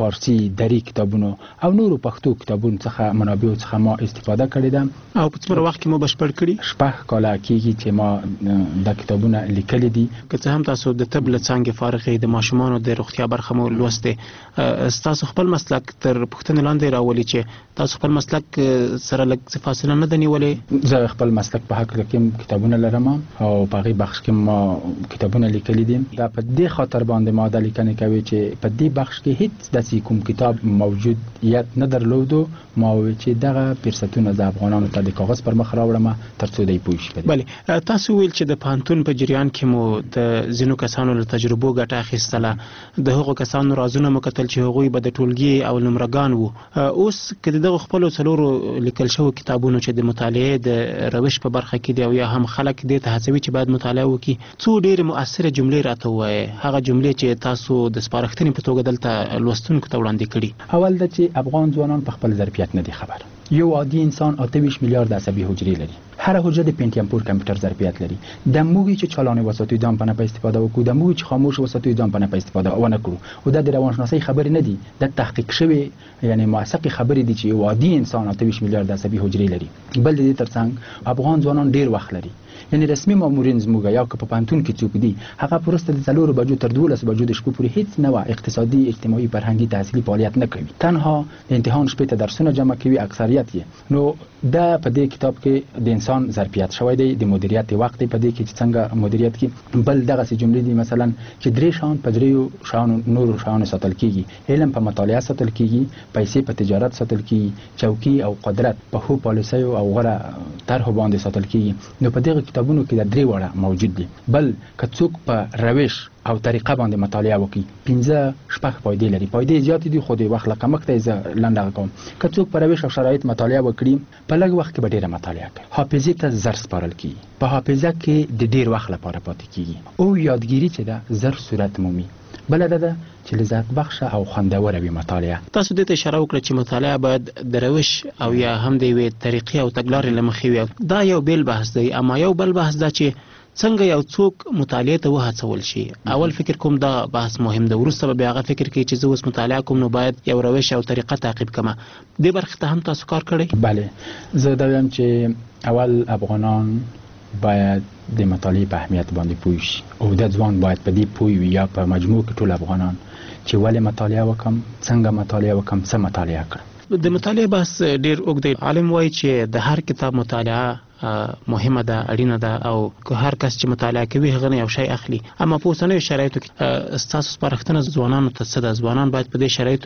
فارسی دری کتابونو او نورو پښتو کتابونو څخه منابعو څخه ما استفاده کړې ده. او په څومره وخت کې مو بشپړ کړي؟ شپږ کاله کېږي چې ما دا کتابونه لیکلي دي. که څه هم تاسو د طب له څانګې فارغ یې، د ماشومانو د روغتیا برخه مو لوستې، ستاسو خپل مسلک تر پوښتنې لاندې راولي چې تاسو خپل مسلک سره لږ څه فاصله نه ده نیولې؟ زه خپل مسلک په حق کې کتابونه لرم او په هغې بخش کې ما کتابونه لیکلي دي. دا په دې خاطر باندې ما دا لیکنې کوي چې په دې بخش کې هیڅ داسې کوم کتاب موجودیت نه درلودو. ما وویل چې دغه فرصتونه زه افغانانو ته د کاغذ پر مخ راوړم تر څو دوی پوه شي. بلې تاسو ویل چې د پوهنتون په جریان کې مو د ځینو کسانو له تجربو ګټه اخیستله، د هغو کسانو رازونه مو کتل چې هغوی به د ټولګي او نمرګان وو. اوس که د دغو خپلو څلورو لیکل شوو کتابونو چې د مطالعې د روش په برخه کې دی او یا هم خلک دې ته هڅوي چې باید مطالعه وکړي، څو ډېرې مؤثره جملې راته ووایې، هغه جملې چې تاسو د سپارښتنې په توګه دلته لوستونکو ته وړاندې کړي. اول دا چې افغان ځوانان په خپل ظرفیت نه دي خبر. یو عادي انسان اته ویشت میلیارد عصبي حجرې لري. هر حجره د پنټیم پور کمپیوټر ظرفیت لري. د موږ چې چالانه وساتو ځان په نه په استفاده وکړو، د موږ چې خاموش وساتو ځان په نه په استفاده ونه کړو. او د روانشناسي خبرې نه دي، د تحقیق شوی یعنی موثقه خبرې دي چې یو عادي انسان اته ویشت میلیارد عصبي حجرې لري. بل د دې ترڅنګ افغان ځوانان ډیر وخت لري. یعنی رسمي مامورین زموږ یا که په پوهنتون کې څوک دي، هغه پرسته د څلورو بجو تر دولس بجو د شپې پورې هیڅ نوع اقتصادي، اجتماعي، فرهنګي، تحصیلي فعالیت نه کوي. تنها د امتحان شپې ته درسونه جمع کوي اکثریت یې. نو دا په دې کتاب کې د انسان ظرفیت شوی دی، د مدیریت وخت په دې کې چې څنګه مدیریت کې. بل دغه سي جملې دي مثلا چې درې شان په دریو شانو نورو شانو ساتل کیږي. علم په مطالعه ساتل کیږي، پیسې په تجارت ساتل کیږي، چوکي او قدرت په خو پالیسیو او غره طرحو باندې ساتل کیږي. نو په دغه کتابونو کې د درې وړه موجود دي. بل که څوک په روش او طریقه باندې مطالعه وکړي، پنځه شپږ فائدې لري. فائدې زیاتې دي خو د وخت له کمښته زه لنډه کوم. که څوک په روش او شرایط مطالعه وکړي، په لږ وخت کې به ډېره مطالعه کوي. حافظې ته زر سپارل کیږي. په حافظه کې د ډېر وخت لپاره پاتې کیږي. او یادګیري چې ده زر صورت مومي. بل ده چې لذت بخش او خوندوره وي مطالعه. تاسو دې ته اشاره وکړه چې مطالعه باید د روش او یا هم د یوې طریقې او تګلارې له مخې وي. دا یو بیل بحث دی. اما یو بل بحث دا چې څنګه یو څوک مطالعه ته وهڅول شي. اول فکر کوم دا بحث مهم ده، وروسته به بیا هغه فکر کوي چې زه اوس مطالعه کوم نو باید یو روش او طریقه تعقیب کړم. دې برخه ته هم تاسو کار کړی؟ بله، زه دا وایم چې اول افغانان باید د مطالعه په اهمیت باندې پوه شي او د ځوان باید په دې پوه وي یا په مجموع کې ټول افغانان چې ولې مطالعه وکم، څنګه مطالعه وکم، څه مطالعه کړم. د مطالعه بحث ډیر اوږد دی. عالم وایي چې د هر کتاب مطالعه مهمه ده، اړینه ده او که هر کس چې مطالعه کوي هغه نه یو شی اخلي. اما په اوسنیو شرایطو کې ستاسو سپارښتنه ځوانانو ته څه ده؟ ځوانان باید په دې شرایطو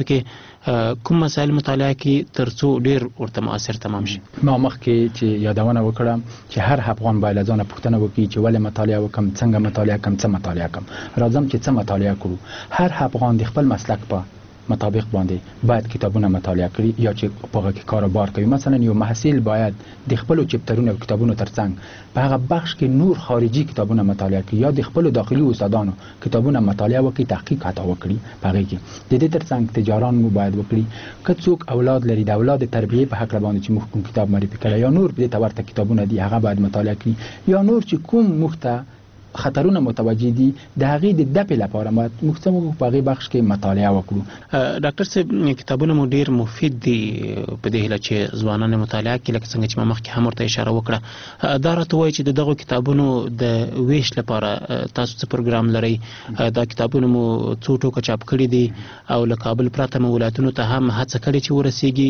کې کوم مسایل مطالعه کړي تر څو ډیر ورته مؤثر تمام شي؟ ما مخکې چې یادونه وکړم چې هر افغان باید ځان پوښتنه وکړي چې ولې مطالعه وکم، څنګه مطالعه کوم، څه مطالعه کوم. راځم چې څه مطالعه کړو. هر افغان د خپل مسلک په مطابق باندې باید کتابونه مطالعه کړي یا چې په هغه کې کاروبار کوي. مثلا یو محصل باید د خپل چپټرونو او کتابونو ترڅنګ په هغه بخش کې نور خارجي کتابونه مطالعه کړي یا د خپل داخلي استادانو کتابونه مطالعه وکړي، تحقیق حتی وکړي. په هغه کې د دې ترڅنګ تجاران مو باید وکړي. که څوک اولاد لري، د اولاد تربیه په حق باندې چې موږ کوم کتاب معرفي کړی یا نور دې ته ورته کتابونه دي هغه باید مطالعه کړي. یا نور چې کوم مخته خطرونه متوجه دي د هغې د دفع لپاره موږ څه موږ په هغې بخش کې مطالعه وکړو. ډاکټر صاحب، کتابونه مو ډېر مفید دي په دې هیله چې ځوانان مطالعه کړي، لکه څنګه چې ما مخکې هم ورته اشاره وکړه. دا راته وایي چې د دغو کتابونو د ویش لپاره تاسو څه پروګرام لرئ؟ دا کتابونه مو څو ټوکه چاپ کړي دي او له کابل پرته مو ولایتونو ته هم هڅه کړې چې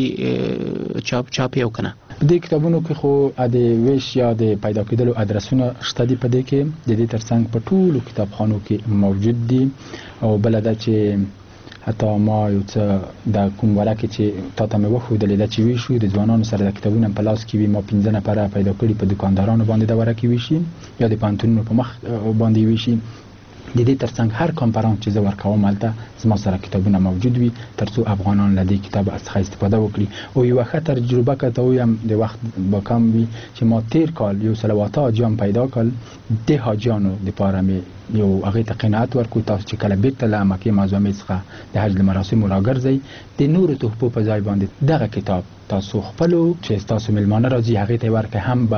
ورسیږي چاپ چاپ یې او که نه؟ په دې کتابونو کې خو د ویش یا د پیدا کېدلو ادرسونه شته دي. په دې کې د دې ترڅنګ په ټولو کتابخانو کې موجود دي. او بل دا چې حتی ما یو څه د کوم ورکه چې تا ته مې وښودلې ده چې ویشو د ځوانانو سره د کتابونه په لاس کې وي، ما پنځه نفره پیدا کړي په دکاندارانو باندې د ورکې ویشي یا د پوهنتونونو په مخ باندې ویشي. د دې ترڅنګ هر کانفرانس چې زه ورکوم هلته زما سره کتابونه موجود وي تر څو افغانان له دې کتاب څخه استفاده وکړي. او یوه ښه تجربه که ته ووایم د وخت به کم وي چې ما تیر کال یو سل او اته حاجیان پیدا کړل. د حاجیانو دپاره مې یو هغې ته قناعت ورکړو تاسو چې کله بیرته له مکې معظمې څخه د حج له مراسمو راګرځئ د نورو تحفو په ځای باندې دغه کتاب تاسو خپلو چې ستاسو میلمانه راځي هغې ته یې ورکړئ، هم به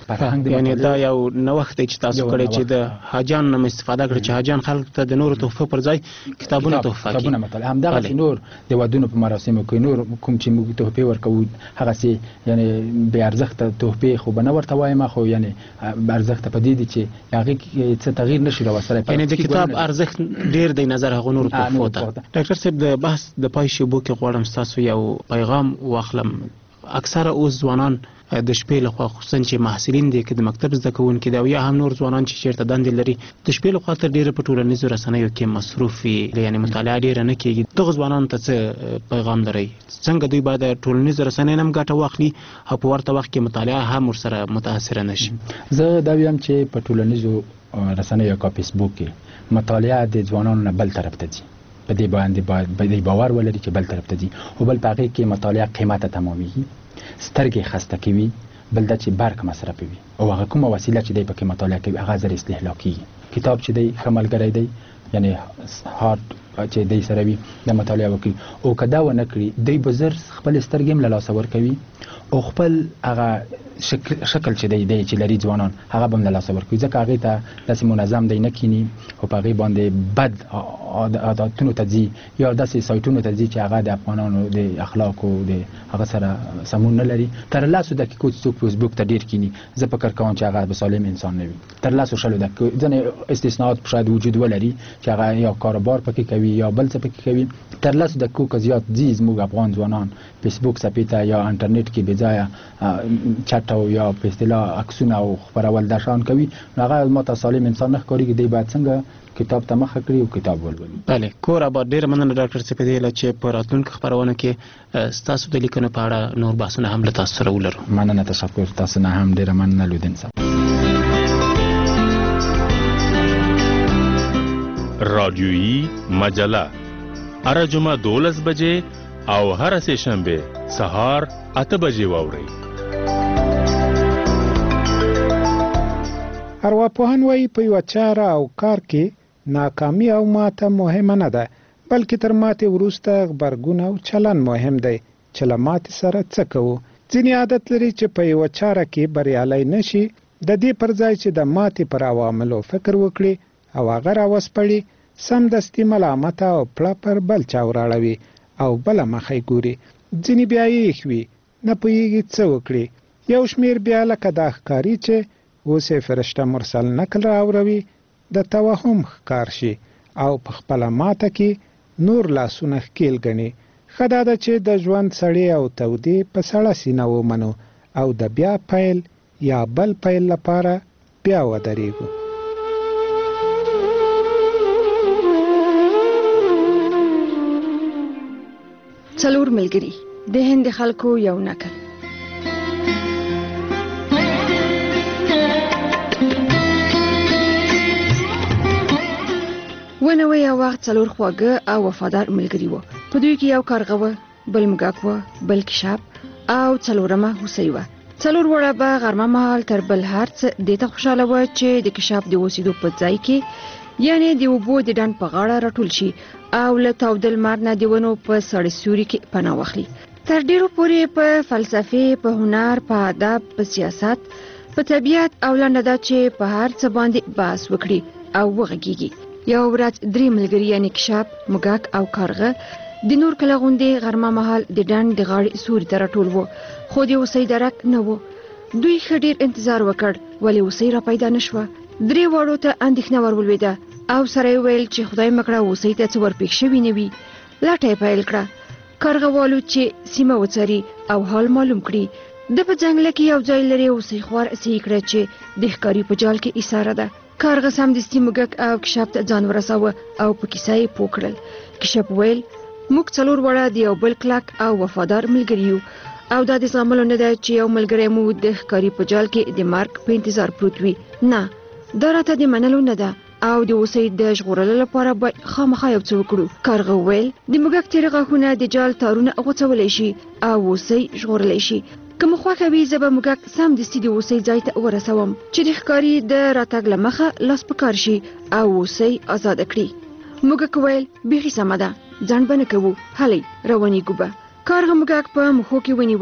یعنی دا یو نوښت دی چې تاسو کړی چې د حاجیانو نه استفاده کړئ چې حاجیان خلک ته د نورو تحفه پر ځای کتابونه تحفه کړي. کتابونه مطالعه همدغسې نور د ودونو په مراسمو کې نور کوم چې موږ تحفې ورکوو هغسې یعنې بې ارزښته تحفې خو به نه ورته وایم خو یعنې ارزښته په دې دي چې هغې کې څه تغییر نشي راوستلی. یعنې د کتاب ارزښت ډېر دی نظر هغو نورو تحفو ته. ډاکټر صاحب د بحث د پای شیبو کې غواړم ستاسو یو پیغام واخلم. اکثره اوس ځوانان د شپې لخوا خصوصا چې محصلین دي که د مکتب زده کوونکي دي او یا هم نور ځوانان چې چېرته دندې لري د شپې لخوا تر ډېره په ټولنیزو رسنیو کې مصروف وي یعنې مطالعه ډېره نه کېږي. دغو ځوانانو ته څه پیغام لرئ؟ څنګه دوی باید د ټولنیزو رسنیو نه هم ګټه واخلي او په ورته وخت کې مطالعه هم ورسره متاثره نه شي؟ زه دا وایم چې په ټولنیزو رسنیو که فیسبوک کې مطالعه د ځوانانو نه بل طرف ته ځي. په دې باندې باید په دې باور ولري چې بل طرف ته ځي او بل په هغې کې مطالعه قیمته تمامېږي، سترګې خسته کوي، بل دا چې برق مصرفوي او هغه کومه وسیله چې دی پکې مطالعه کوي هغه زر استهلاک کېږي. کتاب چې دی ښه ملګری دی یعنې هارد چې دی سره وي د مطالعه وکړي او که دا ونه کړي دی به زر خپل سترګې هم له لاسه ورکوي او خپل هغه شکل شکل چې دی دی چې لري ځوانان هغه به هم له لاسه ورکوي ځکه هغې ته داسې منظم دی نه کینی او په هغې باندې بد عادتونو ته ځي یا داسې سایټونو ته ځي چې هغه د افغانانو د اخلاقو د هغه سره سمون نه لري. تر لسو دقیقو چې څوک فیسبوک ته ډېر کینی زه فکر کوم چې هغه به سالم انسان نه وي. تر لسو شلو دقیقو ځینې استثناءات شاید وجود ولري چې هغه یا کاروبار پکې کوي یا بل څه پکې کوي. تر لسو دقیقو که زیات ځي زموږ افغان ځوانان فیسبوک صفحې ته یا انټرنیټ کې بېځایه چټ او یا په اصطلاح عکسونه او خپرول دا شیان کوي نو هغه ماته سالم انسان نه ښکارېږي. دی باید څنګه کتاب ته مخه کړي او کتاب ولولي. بله کور آباد ډېره مننه ډاکټر صاحب دې له چې په راتلونکي خپرونه کې ستاسو د لیکنو په اړه نور بحثونه هم له تاسو سره ولرو. مننه تشکر تاسو نه هم ډېره مننه لودین صاحب. رادیویی مجله هر جمعه دولس بجې او هر سه شنبه سهار اته بجې واورئ. ارواپوهان وایي په یوه چاره او کار کې ناکامي او ماته مهمه نه ده بلکې تر ماتې وروسته غبرګون او چلن مهم دی چې له ماتې سره څه کوو. ځینې عادت لري چې په یوه چاره کې بریالی نشي د دې پر ځای چې د ماتې پر عواملو فکر وکړي او هغه راوسپړي سمدستي ملامت او پړه پر بل چا وراړوي او بله مخه ګوري. ځینې بیا یې وي نه پوهېږي څه وکړي. یو شمېر بیا لکه دا ښکاري چې اوس یې فرشته مرسل نکل راوروي د توهم ښکار شي او په خپله ماته کې نور لاسونه ښکیل ګڼي. ښه دا ده چې د ژوند سړې او تودې په سړه سینه ومنو او د بیا پیل یا بل پیل لپاره بیا ودرېږو. څلور ملګري د هند خلکو یو نکل. ونه وی یو وخت څلور خواږه او وفادار ملګري وو. په دوی کې یو کارغه وه، بل موږک وه، بل کشاب او څلورمه هوسۍ وه. څلور وړه به غرمه مهال تر بل هر څه دې ته خوشحاله وه چې د کشاب د اوسېدو په ځای کې یعنې د اوبو د ډنډ په غاړه راټول شي او له تاوده لمر نه د ونو په سړې سیوري کې پناه واخلي. تر ډېرو پورې په فلسفې، په هنر، په ادب، په سیاست، په طبیعت او لنډه دا چې په هر څه باندې بحث وکړي او وغږیږي. یو ورځ درې ملګري یعنې کشاب، موږک او کارغه د نور کله غوندې غرمه مهال د ډنډ د غاړې سوري ته راټول وو خو د هوسۍ درک نه و. دوی ښه ډېر انتظار وکړ ولې هوسۍ را پیدا نه شوه. درې واړو ته اندېښنه ور ولوېده او سره یې ویل چې خدای مکړه هوسۍ ته څه ورپېښ شوي نه وي. لټه یې پیل کړه. کارغه والو چې سیمه وڅري او حال معلوم کړي. د په ځنګله کې یو ځای لري هوسۍ خوار صحیح کړه چې د ښکاري په جال کې ایساره ده. کارغه سمدستي موږک او کشاب ته ځان ورساوه او په کیسه یې پوه کړل. کشاب ویل موږ څلور وړه د یو بل کلک او وفادار ملګري یو او دا د زغملو نه ده چې یو ملګری مو د ښکاري په جال کې د مرګ په انتظار پروت وي. نه دا راته د منلو نه ده او د هوسۍ د ژغورلو لپاره باید خامخا یو څه وکړو. کارغه وویل د موږک تېره غاښونه د جال تارونه غوڅولی شي او هوسۍ ژغورلی شي. که مو خوښه وي زه به موږک سمدستي د هوسۍ ځای ته ورسوم چې د ښکاري د راتګ له مخه لاس په کار شي او هوسۍ ازاده کړي. موږک ویل بیخي سمه ده ځنډ به نه کوو هلئ روانېږو به. کارغه موږک په مخو کې ونیوه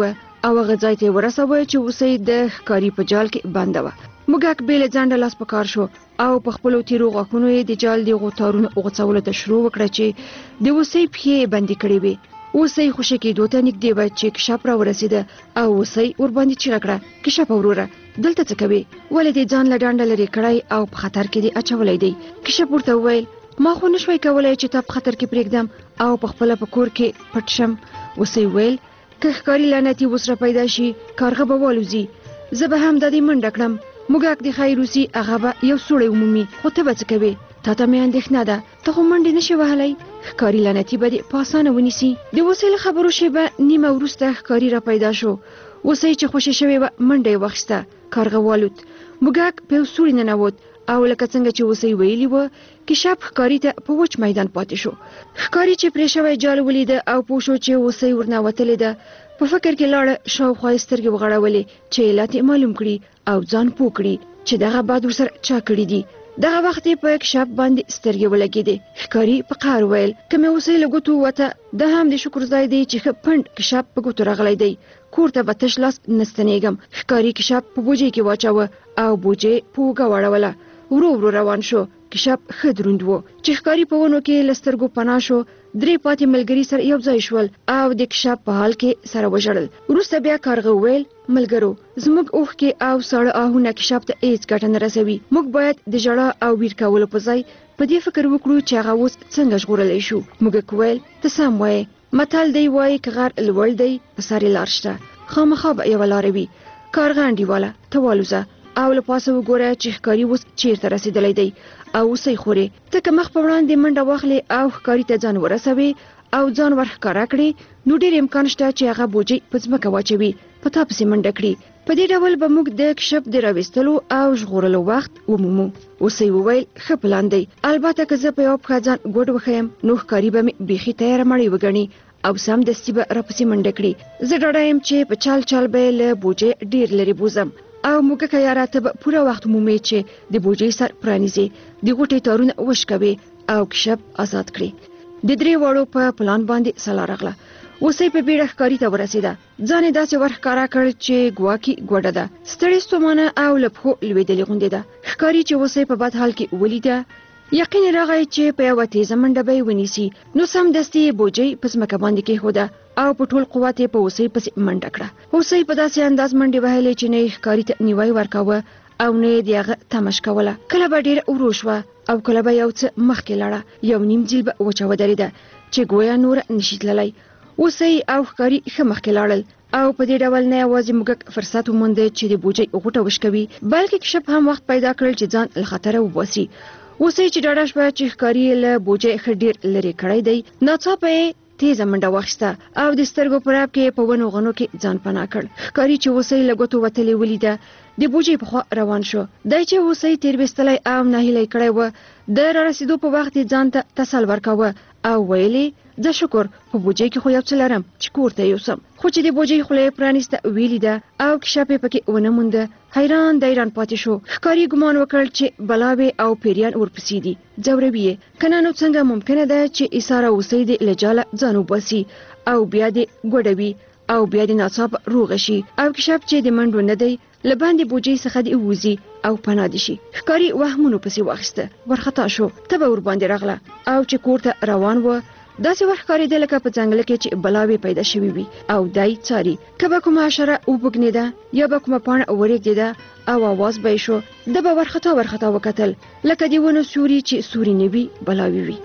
او هغه ځای ته ورسوه چې اوسې د ښکاری په جال کې بنده و. موږک بیل ځنډه لاس په کار شو او په خپل تیرو غاښونو یې د جال د غوتارونو غوڅولو ته شروع وکړه چې د اوسې پښې بندي کړې وي. اوسې خوشی کېدو ته نږدې و چې کشپ را ورسېده او اوسې ورباندې چیغه کړه: کشپ وروره، دلته څه کوي؟ ولې دې ځان له ډنډه لرې کړی او په خطر کې دې اچولی دی؟ کشپ ورته وویل: ما خو نشوای کولی چې تا په خطر کې پرېږدم او په خپله په کور کې پټ شم. اوسې وویل: که ښکاري لعنتي اوس را پیدا شي، کارغه به والوځي، زه به هم د دې منډه کړم. موږک د خیر اوسي، هغه به یو سوړی ومومي، خو ته به څه کوې؟ تا ته مې اندېښنه ده، ته خو منډې نشې وهلی، ښکاري لعنتي به دې په اسانه ونیسي. د اوسۍ له خبرو شیبه نیمه وروسته ښکاري را پیدا شو. اوسۍ چې خوشې شوې وه منډه یې واخیسته. کارغه والوت. موږک په یو سوړي ننوت او لکه څنګه چې اوسۍ ویلي وه، کشپ ښکاري ته په وچ میدان پاتې شو. ښکاري چې پرې شوی جال ولیده او پوه شو چې اوسۍ ورنوتلې ده، په فکر کې لاړه، شاوخوا یې سترګې وغړولې چې علت یې معلوم کړي او ځان پوه کړي چې دغه باد ورسره چا کړي دي. دغه وخت یې په کشپ باندې سترګې ولګېدې. ښکاري په قهر ویل: که مې اوسۍ له ګوتو ووته، دا هم د شکر ځای دی چې ښه پنډ کشپ په ګوتو راغلی دی، کور ته به تش لاس نه ستنېږم. ښکاري کشپ په بوجۍ کې واچوه او بوجۍ په اوږه واړوله. ورو ورو روان شو. کشپ ښه دروند و چې ښکاري په ونو کې له سترګو پناه شو. درې پاتې ملګري سره یو ځای شول او د کشپ په حال کې سره وژړل. وروسته بیا کارغه وویل: ملګرو، زموږ اوښکې او ساړه آهونه کشپ ته هېڅ ګټه نه رسوي. موږ باید د ژړا او ویر کولو په ځای په دې فکر وکړو چې هغه اوس څنګه ژغورلی شو. موږک وویل: ته سم وایې، متل دی وایي که غر لوړ دی په سر یې لار شته، خامخا به یوه لاره وي. کارغه انډیواله، ته والوځه او له پاسه وګوره چې ښکاري اوس چیرته رسېدلی دی او اوسۍ خورې. ته که مخ په وړاندې منډه واخلې او ښکاري ته ځان ورسوې او ځان ورښکاره کړې، نو ډېر امکان شته چې هغه بوجۍ په ځمکه واچوي، په تا پسې منډه کړي. په دې ډول به موږ د کشپ د راویستلو او ژغورلو وخت ومومو. اوسۍ وویل: ښه پلان دی، البته که زه په یوه پښه ځان ګوډ وښیم نو ښکاري به مې بیخي تیاره مړی وګڼي او سمدستي به راپسې منډه کړي. زه ډاډه یم چې په چال چال به یې له بوجۍ ډېر لرې بوزم او موږکه یاره ته به پوره وخت مومې چې د بوجۍ سر پرانیزې، د غوټې تارونه وشکوې او کشپ آزاد کړي. د درې واړو په پلان باندې سلا راغله. اوسۍ په بیړه ښکاري ته ورسېده. ځان یې داسې ورښکاره کړ چې ګواکې ګوډه ده، ستړې ستومانه او له پښو لوېدلې غوندې ده. ښکاري چې اوسۍ په بد حال کې ولیده، یقین راغی چې په یوه تیزه منډه به یې ونیسي، نو سمدستي یې بوجۍ په ځمکه باندې کېښوده او په ټول قوت یې په اوسۍ پسې منډه کړه. اوسۍ په داسې انداز منډې وهلې چې نه یې ښکاري ته نیوی ورکاوه او نه یې د هغه تمش کوله. کله به ډېره ورو شوه او کله به یو څه مخکې لاړه، یو نیم جیل به وچه ودرېده چې ګویا نوره نشي تللی. اوسۍ او ښکاري ښه مخکې لاړل او په دې ډول نه یوازې موږک فرصت ومونده چې د بوجۍ غوټه وشکوي، بلکې کشپ هم وخت پیدا کړل چې ځان له خطره وباسي. اوسۍ چې ډاډه شوه چې ښکاري له بوجۍ ښه ډېر لرې کړی دی، ناڅاپه یې تیزه منډه واخیسته او د سترګو په راب کې په ونو غنو کې ځان پناه کړ. ښکاري چې اوسۍ له ګوتو وتلې ولیده، د بوجۍ په خوا روان شو. دی چې اوسۍ تیر ویستلی او ناهیلی کړی و، د رارسېدو په وخت یې ځان ته تسل ورکاوه او ویلې: زه شکر په بوجۍ کې خو یو څه لرم چې کور ته یوسم. خو چې د بوجۍ خوله یې پرانیسته ویلیده او کشپ یې پکې ونه مونده، حیران دیران پاتې شو. ښکاري ګمان وکړ چې بلاوې او پیریان ورپسې دي، ځوروي یې، که نه نو څنګه ممکنه ده چې ایساره اوسۍ دې له جاله ځان وباسي او بیا دې ګوډوي او بیا دې ناڅاپه روغه شي او کشپ چې د منډو نه دی له باندې بوجۍ څخه دې ووځي او پناه دې شي. ښکاري وهمونو پسې واخیسته، ورخطا شو، تبه ورباندې راغله او چې کور ته روان و، داسې وخت ښکارېده لکه په ځنګل کې چې بلاوې پیدا شوي وي او دی څاري که به کومه حشره وبوږنېده یا به کومه پاڼه ورېږدېده او اواز به یې شو، ده به ورخطا ورخطا وکتل لکه د ونو سیوري چې سوري نه وي بلاوې وي.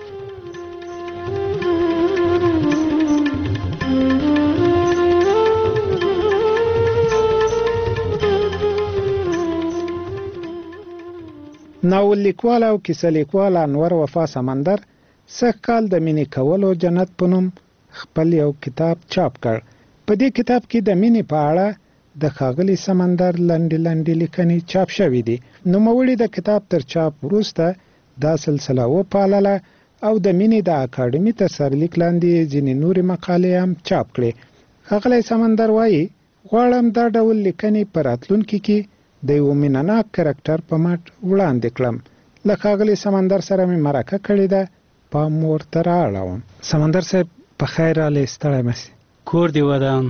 ناول لیکوال او کیسه لیکوال انور وفا سمندر سږ کال د مینې کولو جنت په نوم خپل یو کتاب چاپ کړ. په دې کتاب کې د مینې په اړه د ښاغلي سمندر لنډې لنډې لیکنې چاپ شوې دي. نوموړي د کتاب تر چاپ وروسته دا سلسله وپالله او د مینې د اکاډمي تر سرلیک لاندې ځینې نورې مقالې هم چاپ کړې. ښاغلی سمندر وایي: غواړم دا ډول لیکنې په راتلونکي کې د یو مینهناک کرکټر په مټ وړاندې کړم. له ښاغلي سمندر سره مې مرکه کړې ده، پام ورته رااړوم. سمندر صاحب په خیر راغلی، ستړی مه سې. کور دې ودان،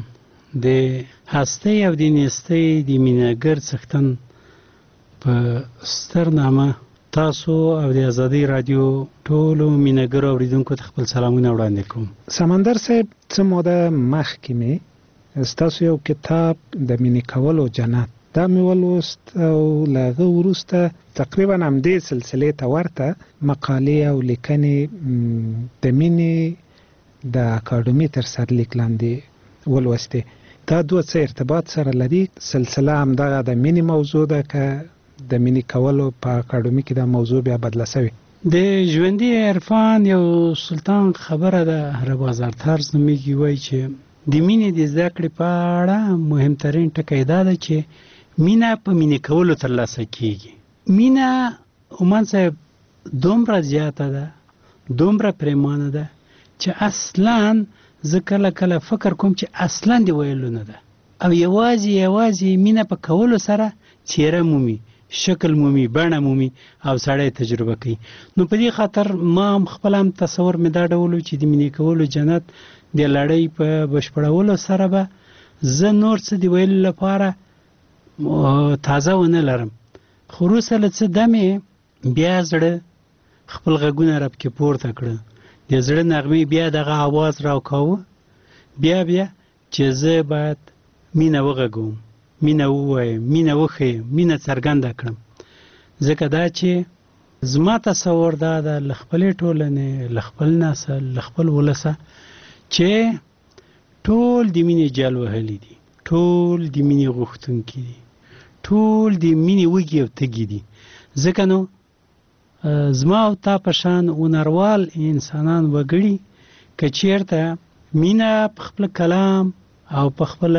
د هستۍ او د نیستۍ د مینهګر څښتن په ستر نامه تاسو او د ازادۍ رادیو ټولو مینهګرو اورېدونکو ته خپل سلامونه وړاندې کوم. سمندر صاحب څه موده مخکې مې ستاسو یو کتاب د مینې کولو جنت دا مې ولوست او له هغه وروسته تقریبا همدې سلسلې ته ورته مقالې او لیکنې د مینې د اکاډمي تر سرلیک لاندې ولوستې. دا دوه څه ارتباط سره لري؟ سلسله همدغه د مینې موضوع ده که د مینې کولو په اکاډمي کې دا موضوع بیا بدله شوې؟ د ژوندي عرفان یو سلطان خبره ده، ربازار طرز نومیږي، وایي چې د مینې د زده کړې په اړه مهمترین ټکی دا ده چې مینه په مینې کولو ترلاسه کیږي. مینه عمان صاحب دومره زیاته ده، دومره پریمانه ده چې اصلا زه کله کله فکر کوم چې اصلا دی ویلو نه ده، او یوازې یوازې مینه په کولو سره چیرې مومي، شکل مومي، بڼه مومي او سړی تجربه کوي. نو په دې خاطر ما هم خپل هم تصور مې دا ډول چې د مینې کولو جنت د لړۍ په بشپړولو سره به زه نور څه د ویلو لپاره تازه ونه لرم، خو وروسته له څه دمې بیا زړه خپل غږونه رپکې پورته کړه، د زړه نغمې بیا دغه آواز راوکاوه، بیا بیا چې زه باید مینه وغږوم، مینه ووایم، مینه وښیم، مینه څرګنده کړم. ځکه دا چې زما تصور دا ده له خپلې ټولنې، له خپل نسل، له خپل ولسه چې ټول د مینې جال وهلي دي، ټول د مینې غوښتونکي دي، ټول د مینې وږي او تږي دي. ځکه نو زما او تا په شان هنروال انسانان وګړي که چېرته مینه په خپل کلام او په خپل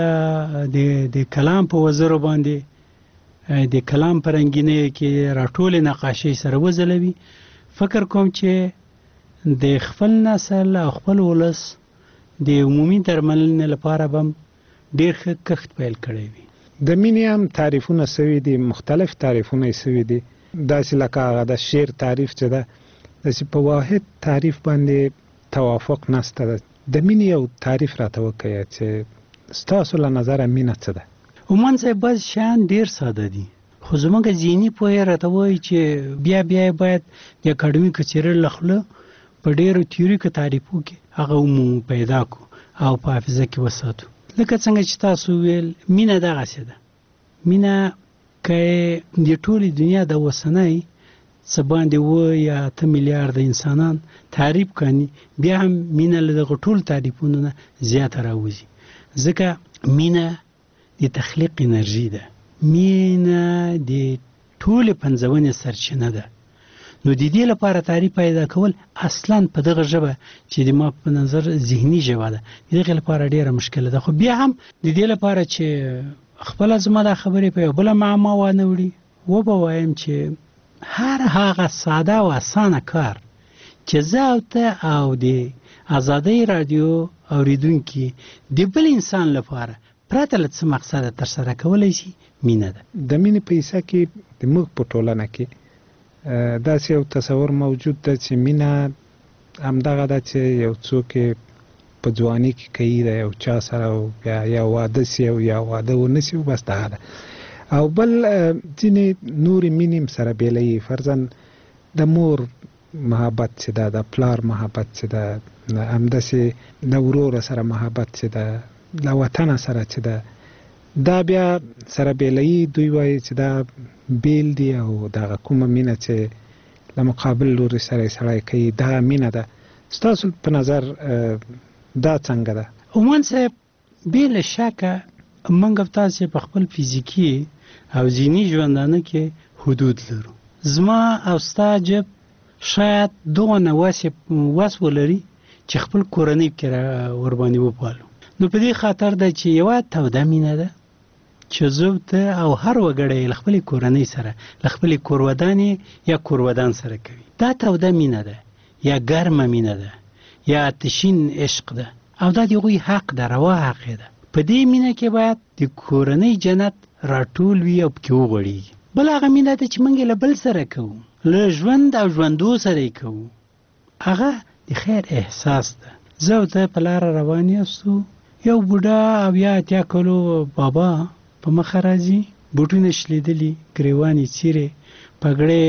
د کلام په وزرو باندې د کلام په رنګینۍ کې راټولې نقاشۍ سره وځلوي، فکر کوم چې د خپل نسل او خپل ولس د عمومي درملنې لپاره به ډېر ښه کښت پیل کړی وي. د مینې هم تعریفونه سوي دي، مختلف تعریفونه یې سوي دي، داسې لکه هغه د شعر تعریف چې ده داسې په واحد تعریف باندې توافق نشته ده. د مینې یو تعریف راته وکړئ چې ستاسو له نظره مینه څه ده؟ عمان صاحب بعض شیان ډېر ساده دي، خو زموږ ذهني پوهه راته وایي چې بیا بیا باید د اکاډمیکو څیرل له خوله په ډېرو تیوریکو تعریفو کې هغه عموم پیدا کړو او په حافظه کې وساتو. لکه څنګه چې تاسو ویل مینه دغسې ده. مینه که د ټولې دنیا د اوسنۍ څه باندې اوه یا اته میلیارده انسانان تعریف کړي، بیا هم مینه له دغه ټولو تعریفونو نه زیاته راوځي. ځکه مینه د تخلیق انرژي ده، مینه د ټولې پنځونې سرچینه ده. نو د دې لپاره تعریف پیدا کول اصلا په دغه ژبه چې د ما په نظر ذهني ژبه ده، د دغې لپاره ډېره مشکله ده. خو بیا هم د دې لپاره چې خپله زما دا خبرې په یو بله معما وانه وړي، وبه وایم چې هر هغه ساده او اسانه کار چې زه او ته او د ازادۍ رادیو اورېدونکي د بل انسان لپاره پرته له څه مقصده ترسره کولی شي، مینه ده. د مینې په حصه کې د موږ په ټولنه کې داسې یو تصور موجود ده چې مینه همدغه ده چې یو څوک په ځواني کې کوي د یو چا سره او بیا یا واده سي او یا واده ونه سي، بس دغه ده. او بل ځینې نورې مینې هم سره بېلوي، فرضاً د مور محبت چې ده، د پلار محبت چې ده، همداسې د ورور سره محبت چې ده، له وطنه سره چې ده، دا بیا سره بېلوي. دوی وایي چې دا بیل دي او دغه کومه مینه چې له مقابل لوري سره یې سړی کوي دغه مینه ده. ستاسو په نظر دا څنګه ده؟ عمان صاحب بې له شکه موږ تاسې په خپل فزیکي او ذهني ژوندانه کې حدود لرو. زما او ستا جب شاید دغونه وس ولري چې خپل کورنۍ کې ورباندې وپالو. نو په دې خاطر ده چې یوه توده مینه ده چې زه ته او هر وګړی له خپلې کورنۍ سره له خپلې کورودانې یا کورودان سره کوي. دا توده مینه ده یا ګرمه مینه ده یا آتشین عشق ده، او دا د هغوی حق ده، روا حق ده. په دې مینه کې باید د کورنۍ جنت راټول وي او پکې وغوړېږي. بل هغه مینه ده چې موږ له بل سره کوو، له ژوند او ژوندو سره یې کوو، هغه د خیر احساس ده. زه او ته په لاره روان یاستو، یو بوډا او یا اتیا کلو بابا په مخه راځي، بوټونه شلیدلي، ګریوانې څیرې، پګړې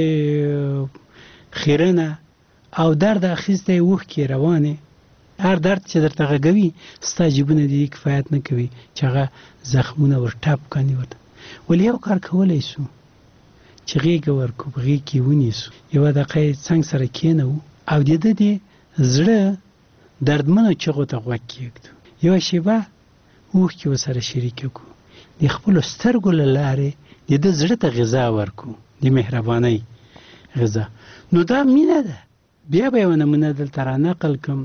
خیرنه او درد اخیستی اوښکې روانې. هر درد چې درته غږوي ستا جیبونه دې کفایت نه کوي چې هغه زخمونه ور ټاپ کړي ورته. ولې یو کار کولی سو چې غېږه ورکړو، په غېږ کې ونیسو، یوه دقیقه یې څنګ سره کېنوو او د ده د زړه دردمنو چغو ته غوږ کېږدو. یوه شېبه اوښکې ورسره شریکه کړو، د خپلو سترګو له لارې د ده زړه ته غذا ورکړو، د مهربانۍ غذا. نو دا مینه ده. بیا به یوه نمونه دلته رانقل کړم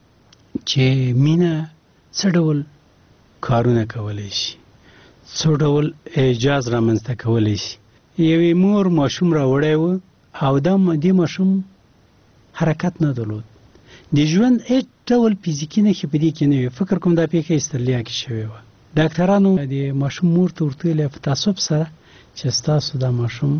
چې مینه څه ډول کارونه کولی شي، څه ډول اعجاز رامنځته کولی شي. یوې مور ماشوم راوړی و او دا دې ماشوم حرکت نه درلود، د ژوند هېڅ ډول فزیکي نښې په دې کې نه وي. فکر کوم دا پېښه استرالیا کې شوې وه. ډاکټرانو د ماشوم مور ته ورته ویلې په تعصب سره چې ستاسو دا ماشوم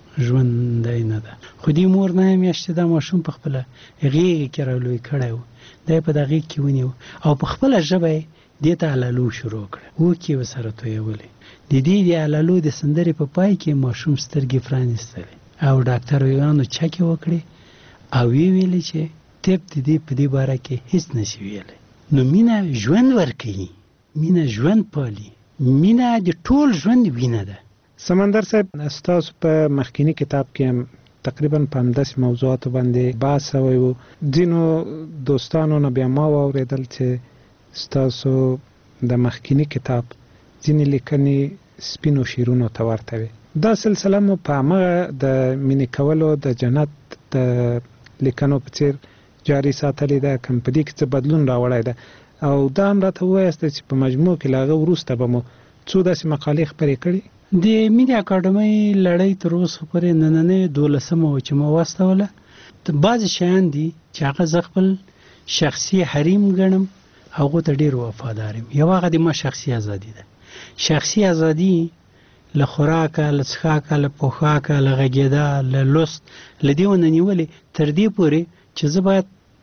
ژوندی نه ده. خو دې مور نه میاشتې دا ماشوم په خپله غېږې کې رالوی کړی و، دا یې په دا غېږ کې ونیو او په خپله ژبه یې دې ته علالو شروع کړه، اوښکې یې ورسره تویولې. د دې د علالو د سندرې په پای کې ماشوم سترګې پرانیستلې او ډاکټرویانو چکې وکړې او ویې ویلې چې طب د دې په دې باره کې هېڅ نشي ویلی. نو مینه ژوند ورکوي، مینه ژوند پالي، مینه د ټول ژوند وینه ده. سمندر صاحب، ستاسو په مخکینی کتاب کې هم تقریبا په همداسې موضوعاتو باندې بحث شوی و. ځینو دوستانو نه بیا ما واورېدل چې ستاسو د مخکینی کتاب ځینې لیکنې سپینو شیرونو ته ورته وي. دا سلسله مو په همغه د مینې کولو د جنت د لیکنو په څېر جاري ساتلې ده، که په دې کې څه بدلون راوړی ده؟ او دا هم راته ووایاست چې په مجموع کې له هغه وروسته به مو څو داسې مقالې خپرې کړي؟ د مینې اکاډمۍ لړۍ تر اوسه پورې نننۍ دولسمه وه چې ما واستوله. بعضې شیان دي چې هغه زه خپل شخصي حریم ګڼم، هغو ته ډېر وفادار یم. یو هغه د ما شخصي ازادي ده. شخصي ازادي له خوراکه، له څښاکه، له پوښاکه، له غږېدا، له لوست، له دې ونه نیولې تر دې پورې چې زه باید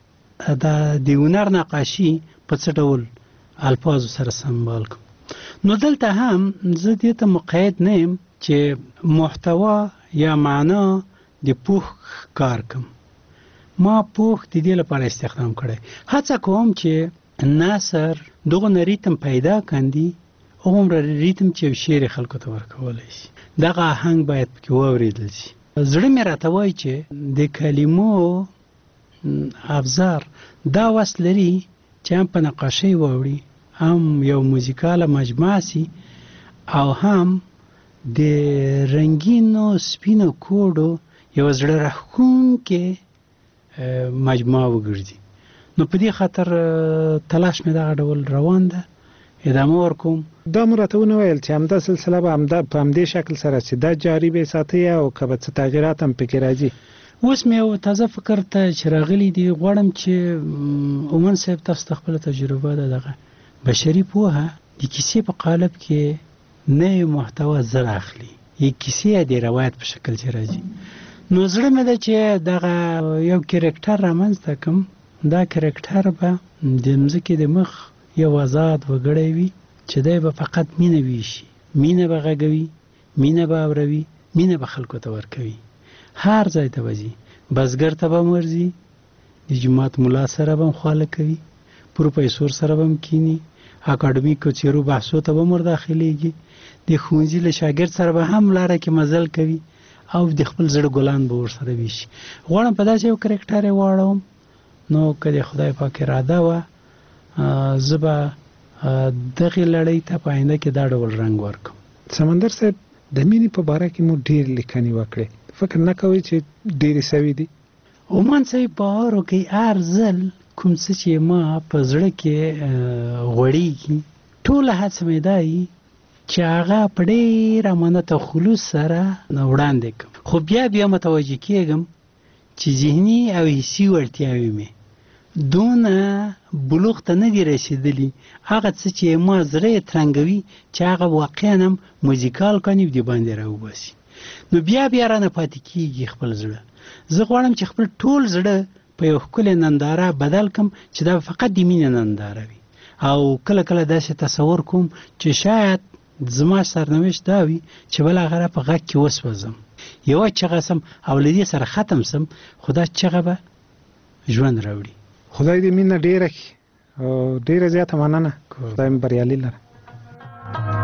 د هنر نقاشي په څه ډول الفاظو سره سمبال کړم. نو دلته هم زه دې ته مقید نه یم چې محتوا یا معنا د پوښ کار کړم. ما پوښ د دې لپاره استخدام کړی. هڅه کوم چې نثر دغه ریتم پیدا کاندي، هغومره ریتم چې یو شعر خلکو ته ورکولی شي. دغه آهنګ باید پکې واورېدل شي. زړه مې راته وایي چې د کلمو ابزار دا وس لري چې هم په نقاشۍ واوړي، هم یو موزیکاله مجموعه سي، او هم د رنګینو سپینو کوډو یو زړه راښکونکې مجموعه وګرځي. نو په دې خاطر تلاش مې دغه ډول روان ده، ادامه ورکوم. دا مو راته ونه ویل چې همدا سلسله به همدا په همدې شکل سره چې دا جاري به ساتئ او که به څه تغییرات هم پکې راځي؟ اوس مې یو تازه فکر ته چې راغلی دی، غواړم چې اومن صاحب تاسو ته خپله تجربه ده دغه بشري پوهه د کیسې په قالب کې نوې محتوا زر اخلي، یې کیسې د روایت په شکل چې راځي. نو زړه مې ده چې دغه یو کرکټر رامنځته کړم. دا کرکټر به د مځکې د مخ یو آزاد وګړی وي چې دی به فقط مینه ویشي، مینه به غږوي، مینه به اوروي، مینه به خلکو ته ورکوي. هر ځای ته به ځي، بزګر ته به هم ورځي، د جومات ملا سره به هم خواله کوي، پروفیسور سره به هم کینی، اکاډمیکو څیرو بحثو ته به هم ورداخلیږي، د ښوونځي له شاګرد سره به هم لاره کې مزل کوي او د خپل زړه ګلان به ورسره ویشي. غواړم په داسې یو کرکټر یې واړوم. نو که د خدای پاک اراده وه زه به دغې لړۍ ته په آینده کې دا ډول رنګ ورکړم. سمندر صاحب، د مینې په باره کې مو ډېر لیکنې وکړې، فکر نه کوئ چې ډېرې سوي دي؟ عمان صاحب، باور وکړئ هر ځل کوم څه چې ما په زړه کې غوړېږي ټوله هڅه مې دا وي چې هغه په ډېر امانت او خلوص سره وړاندې کړم. خو بیا بیا متوجه کېږم چې ذهني او حسي وړتیاوې مې دونه بلوغ ته نه دي رسېدلي. هغه څه چې ما زړه یې ترنګوي چې هغه واقعا هم موزیکال کاني د باندې راوباسي. نو بیا بیا رانه پاتې کېږي خپل زړه. زه غواړم چې خپل ټول زړه په یو ښکلې ننداره بدل کړم چې دا فقط د مینې ننداره وي. او کله کله داسې تصور کوم چې شاید زما سرنوشت دا وي چې بل هغه په غږ کې وسوځم، یوه چغه سم او له دې سره ختم سم، خو دا چغه به ژوند راوړي. خدای دې مینه ډېره کړي او ډېره زیاته مننه. خدای مو بریالي لره.